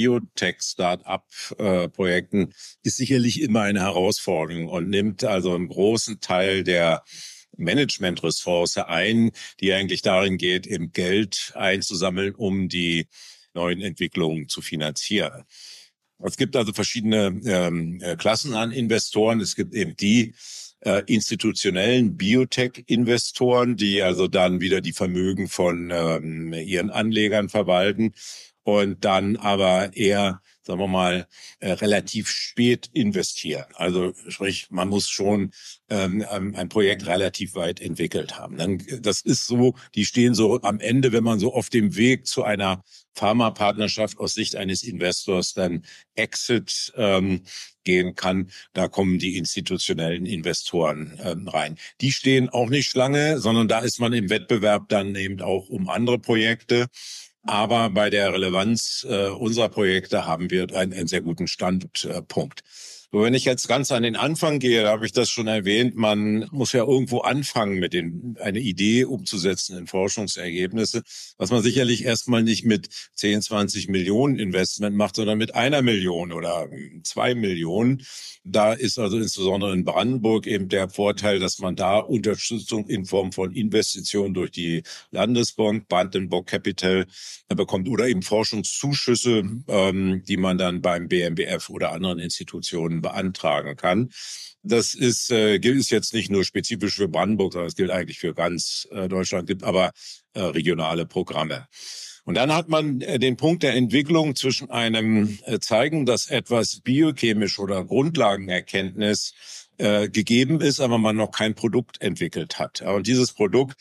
Biotech-Start-up-Projekten ist sicherlich immer eine Herausforderung und nimmt also einen großen Teil der Management-Ressource ein, die eigentlich darin geht, eben Geld einzusammeln, um die neuen Entwicklungen zu finanzieren. Es gibt also verschiedene Klassen an Investoren. Es gibt eben die institutionellen Biotech-Investoren, die also dann wieder die Vermögen von ihren Anlegern verwalten und dann aber eher, sagen wir mal, relativ spät investieren. Also sprich, man muss schon ein Projekt relativ weit entwickelt haben. Das ist so, die stehen so am Ende, wenn man so auf dem Weg zu einer Pharmapartnerschaft aus Sicht eines Investors dann Exit gehen kann, da kommen die institutionellen Investoren rein. Die stehen auch nicht Schlange, sondern da ist man im Wettbewerb dann eben auch um andere Projekte. Aber bei der Relevanz unserer Projekte haben wir einen sehr guten Standpunkt. So, wenn ich jetzt ganz an den Anfang gehe, da habe ich das schon erwähnt, man muss ja irgendwo anfangen, eine Idee umzusetzen in Forschungsergebnisse, was man sicherlich erstmal nicht mit 10, 20 Millionen Investment macht, sondern mit 1 Million oder 2 Millionen. Da ist also insbesondere in Brandenburg eben der Vorteil, dass man da Unterstützung in Form von Investitionen durch die Landesbank, Brandenburg Capital bekommt oder eben Forschungszuschüsse, die man dann beim BMBF oder anderen Institutionen beantragen kann. Das gilt jetzt nicht nur spezifisch für Brandenburg, sondern es gilt eigentlich für ganz Deutschland, gibt aber regionale Programme. Und dann hat man den Punkt der Entwicklung zwischen einem Zeigen, dass etwas biochemisch oder Grundlagenerkenntnis gegeben ist, aber man noch kein Produkt entwickelt hat. Und dieses Produkt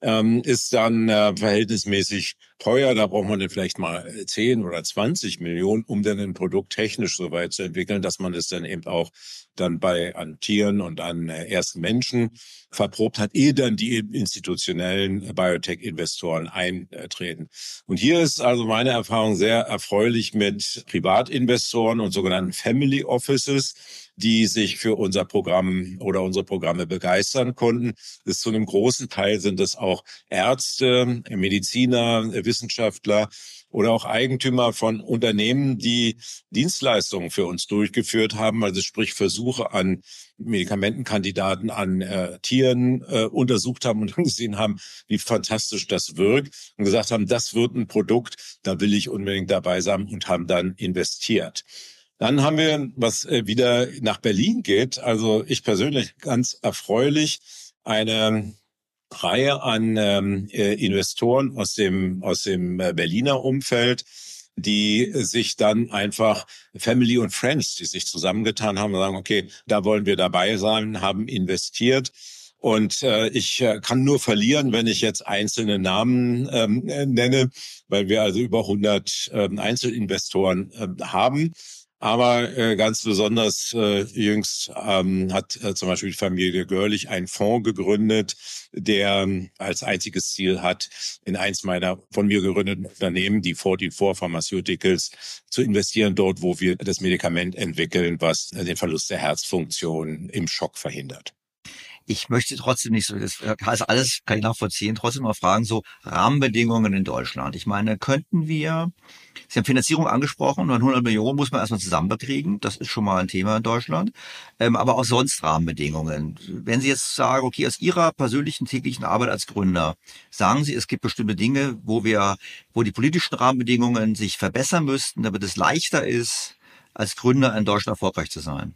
ist dann verhältnismäßig teuer. Da braucht man dann vielleicht mal 10 oder 20 Millionen, um dann ein Produkt technisch so weit zu entwickeln, dass man es dann eben auch dann an Tieren und an ersten Menschen verprobt hat, ehe dann die institutionellen Biotech-Investoren eintreten. Und hier ist also meine Erfahrung sehr erfreulich mit Privatinvestoren und sogenannten Family Offices, die sich für unser Programm oder unsere Programme begeistern konnten. Zu einem großen Teil sind es auch Ärzte, Mediziner, Wissenschaftler oder auch Eigentümer von Unternehmen, die Dienstleistungen für uns durchgeführt haben, also sprich Versuche an Medikamentenkandidaten an Tieren untersucht haben und gesehen haben, wie fantastisch das wirkt und gesagt haben, das wird ein Produkt, da will ich unbedingt dabei sein und haben dann investiert. Dann haben wir, was wieder nach Berlin geht, also ich persönlich ganz erfreulich, eine Reihe an Investoren aus dem Berliner Umfeld, die sich dann einfach Family und Friends, die sich zusammengetan haben und sagen, okay, da wollen wir dabei sein, haben investiert. Und ich kann nur verlieren, wenn ich jetzt einzelne Namen nenne, weil wir also über 100 Einzelinvestoren haben. Aber ganz besonders jüngst hat zum Beispiel die Familie Görlich einen Fonds gegründet, der als einziges Ziel hat, in eins meiner von mir gegründeten Unternehmen, die 44 Pharmaceuticals, zu investieren, dort, wo wir das Medikament entwickeln, was den Verlust der Herzfunktion im Schock verhindert. Ich möchte trotzdem nicht so, das heißt alles, kann ich nachvollziehen, trotzdem mal fragen, so Rahmenbedingungen in Deutschland. Ich meine, Sie haben Finanzierung angesprochen, 100 Millionen muss man erstmal zusammenkriegen, das ist schon mal ein Thema in Deutschland, aber auch sonst Rahmenbedingungen. Wenn Sie jetzt sagen, okay, aus Ihrer persönlichen täglichen Arbeit als Gründer, sagen Sie, es gibt bestimmte Dinge, wo die politischen Rahmenbedingungen sich verbessern müssten, damit es leichter ist, als Gründer in Deutschland erfolgreich zu sein?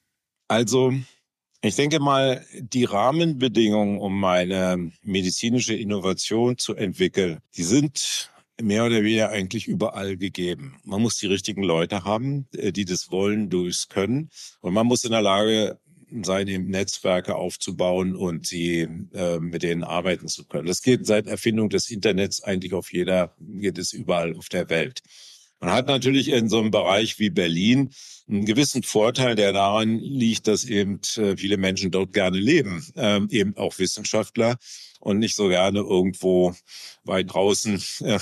Also, ich denke mal, die Rahmenbedingungen, um eine medizinische Innovation zu entwickeln, die sind mehr oder weniger eigentlich überall gegeben. Man muss die richtigen Leute haben, die das wollen, durchs können. Und man muss in der Lage sein, eben Netzwerke aufzubauen und sie mit denen arbeiten zu können. Das geht seit Erfindung des Internets eigentlich geht es überall auf der Welt. Man hat natürlich in so einem Bereich wie Berlin einen gewissen Vorteil, der daran liegt, dass eben viele Menschen dort gerne leben, eben auch Wissenschaftler und nicht so gerne irgendwo weit draußen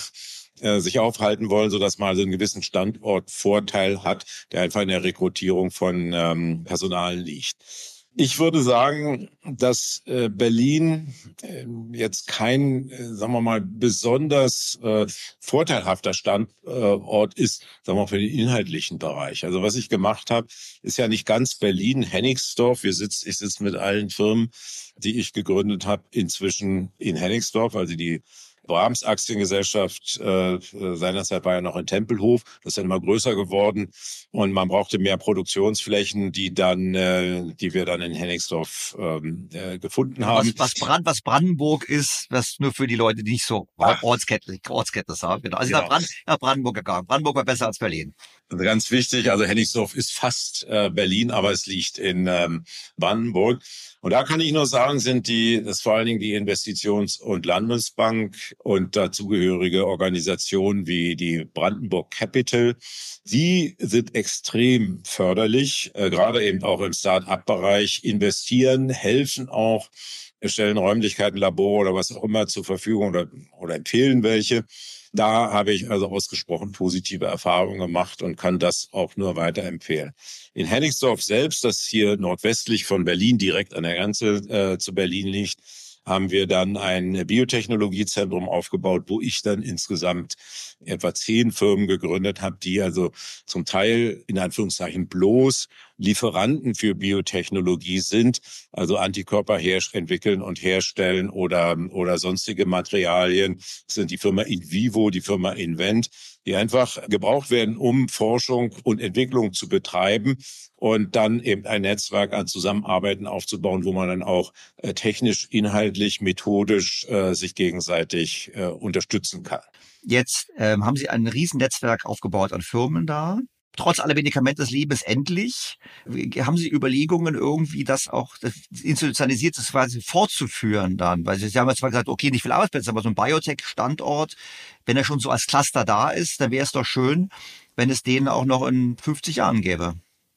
sich aufhalten wollen, sodass man also einen gewissen Standortvorteil hat, der einfach in der Rekrutierung von Personal liegt. Ich würde sagen, dass Berlin jetzt kein, sagen wir mal, besonders vorteilhafter Standort ist, sagen wir mal, für den inhaltlichen Bereich. Also was ich gemacht habe, ist ja nicht ganz Berlin, Hennigsdorf. Ich sitze mit allen Firmen, die ich gegründet habe, inzwischen in Hennigsdorf, also die Brahms Aktiengesellschaft seinerzeit war ja noch in Tempelhof, das ist dann immer größer geworden und man brauchte mehr Produktionsflächen, die wir dann in Hennigsdorf gefunden haben. Was Brandenburg ist, was nur für die Leute, die nicht so Ortskenntnis haben. Genau. Also genau. Nach Brandenburg gegangen. Brandenburg war besser als Berlin. Also ganz wichtig, also Hennigsdorf ist fast Berlin, aber es liegt in Brandenburg. Und da kann ich nur sagen, das vor allen Dingen die Investitions- und Landesbank und dazugehörige Organisationen wie die Brandenburg Capital, die sind extrem förderlich, gerade eben auch im Start-up-Bereich, investieren, helfen auch, stellen Räumlichkeiten, Labor oder was auch immer zur Verfügung oder empfehlen welche. Da habe ich also ausgesprochen positive Erfahrungen gemacht und kann das auch nur weiterempfehlen. In Hennigsdorf selbst, das hier nordwestlich von Berlin direkt an der Grenze zu Berlin liegt, haben wir dann ein Biotechnologiezentrum aufgebaut, wo ich dann insgesamt etwa 10 Firmen gegründet habe, die also zum Teil in Anführungszeichen bloß Lieferanten für Biotechnologie sind, also Antikörper entwickeln und herstellen oder sonstige Materialien. Das sind die Firma InVivo, die Firma Invent, die einfach gebraucht werden, um Forschung und Entwicklung zu betreiben und dann eben ein Netzwerk an Zusammenarbeiten aufzubauen, wo man dann auch technisch, inhaltlich, methodisch sich gegenseitig unterstützen kann. Jetzt haben Sie ein Riesennetzwerk aufgebaut an Firmen da. Trotz aller Medikamente des Lebens endlich. Haben Sie Überlegungen, irgendwie das auch das institutionalisiert quasi fortzuführen dann? Weil Sie haben ja zwar gesagt, okay, nicht viele Arbeitsplätze, aber so ein Biotech-Standort, wenn er schon so als Cluster da ist, dann wäre es doch schön, wenn es den auch noch in 50 Jahren gäbe.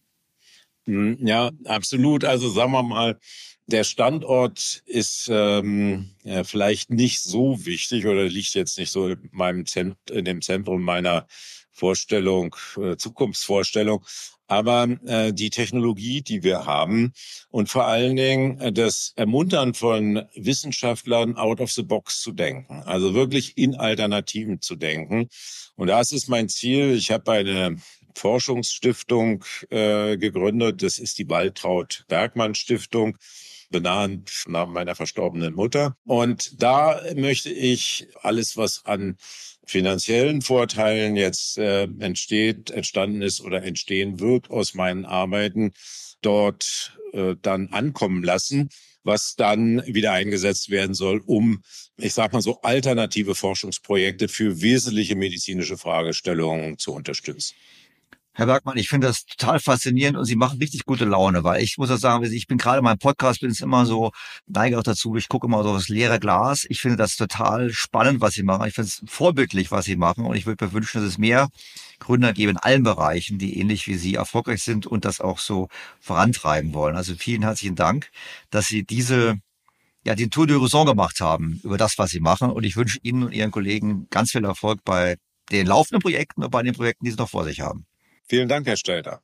Ja, absolut. Also sagen wir mal, der Standort ist vielleicht nicht so wichtig oder liegt jetzt nicht so in dem Zentrum meiner Vorstellung, Zukunftsvorstellung. Aber die Technologie, die wir haben und vor allen Dingen das Ermuntern von Wissenschaftlern out of the box zu denken, also wirklich in Alternativen zu denken. Und das ist mein Ziel. Ich habe eine Forschungsstiftung gegründet. Das ist die Waltraud-Bergmann-Stiftung, benannt nach meiner verstorbenen Mutter. Und da möchte ich alles, was an finanziellen Vorteilen jetzt entstanden ist oder entstehen wird aus meinen Arbeiten, dort dann ankommen lassen, was dann wieder eingesetzt werden soll, um, ich sag mal so, alternative Forschungsprojekte für wesentliche medizinische Fragestellungen zu unterstützen. Herr Bergmann, ich finde das total faszinierend und Sie machen richtig gute Laune, weil ich muss auch sagen, ich bin gerade in meinem Podcast, bin es immer so, neige auch dazu, ich gucke immer so das leere Glas. Ich finde das total spannend, was Sie machen. Ich finde es vorbildlich, was Sie machen und ich würde mir wünschen, dass es mehr Gründer geben in allen Bereichen, die ähnlich wie Sie erfolgreich sind und das auch so vorantreiben wollen. Also vielen herzlichen Dank, dass Sie den Tour d'Horizon gemacht haben über das, was Sie machen und ich wünsche Ihnen und Ihren Kollegen ganz viel Erfolg bei den laufenden Projekten und bei den Projekten, die Sie noch vor sich haben. Vielen Dank, Herr Stelter.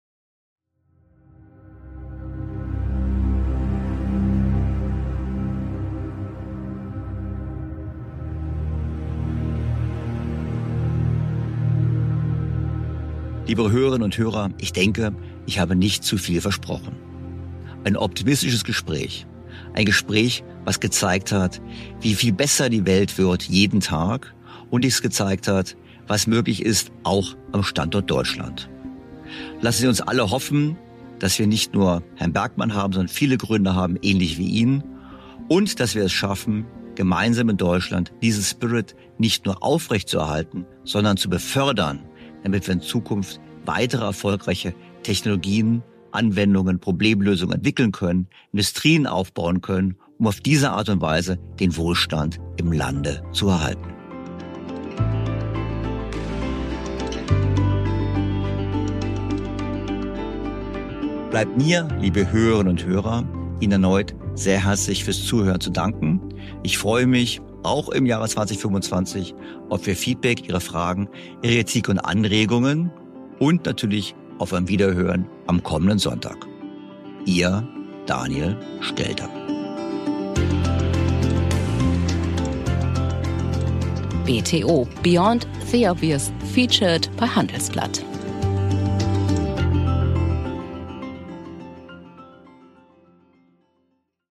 Liebe Hörerinnen und Hörer, ich denke, ich habe nicht zu viel versprochen. Ein optimistisches Gespräch. Ein Gespräch, was gezeigt hat, wie viel besser die Welt wird jeden Tag und es gezeigt hat, was möglich ist, auch am Standort Deutschland. Lassen Sie uns alle hoffen, dass wir nicht nur Herrn Bergmann haben, sondern viele Gründer haben, ähnlich wie ihn, und dass wir es schaffen, gemeinsam in Deutschland diesen Spirit nicht nur aufrechtzuerhalten, sondern zu befördern, damit wir in Zukunft weitere erfolgreiche Technologien, Anwendungen, Problemlösungen entwickeln können, Industrien aufbauen können, um auf diese Art und Weise den Wohlstand im Lande zu erhalten. Bleibt mir, liebe Hörerinnen und Hörer, Ihnen erneut sehr herzlich fürs Zuhören zu danken. Ich freue mich auch im Jahre 2025 auf Ihr Feedback, Ihre Fragen, Ihre Kritik und Anregungen und natürlich auf ein Wiederhören am kommenden Sonntag. Ihr Daniel Stelter. BTO Beyond the Obvious featured bei Handelsblatt.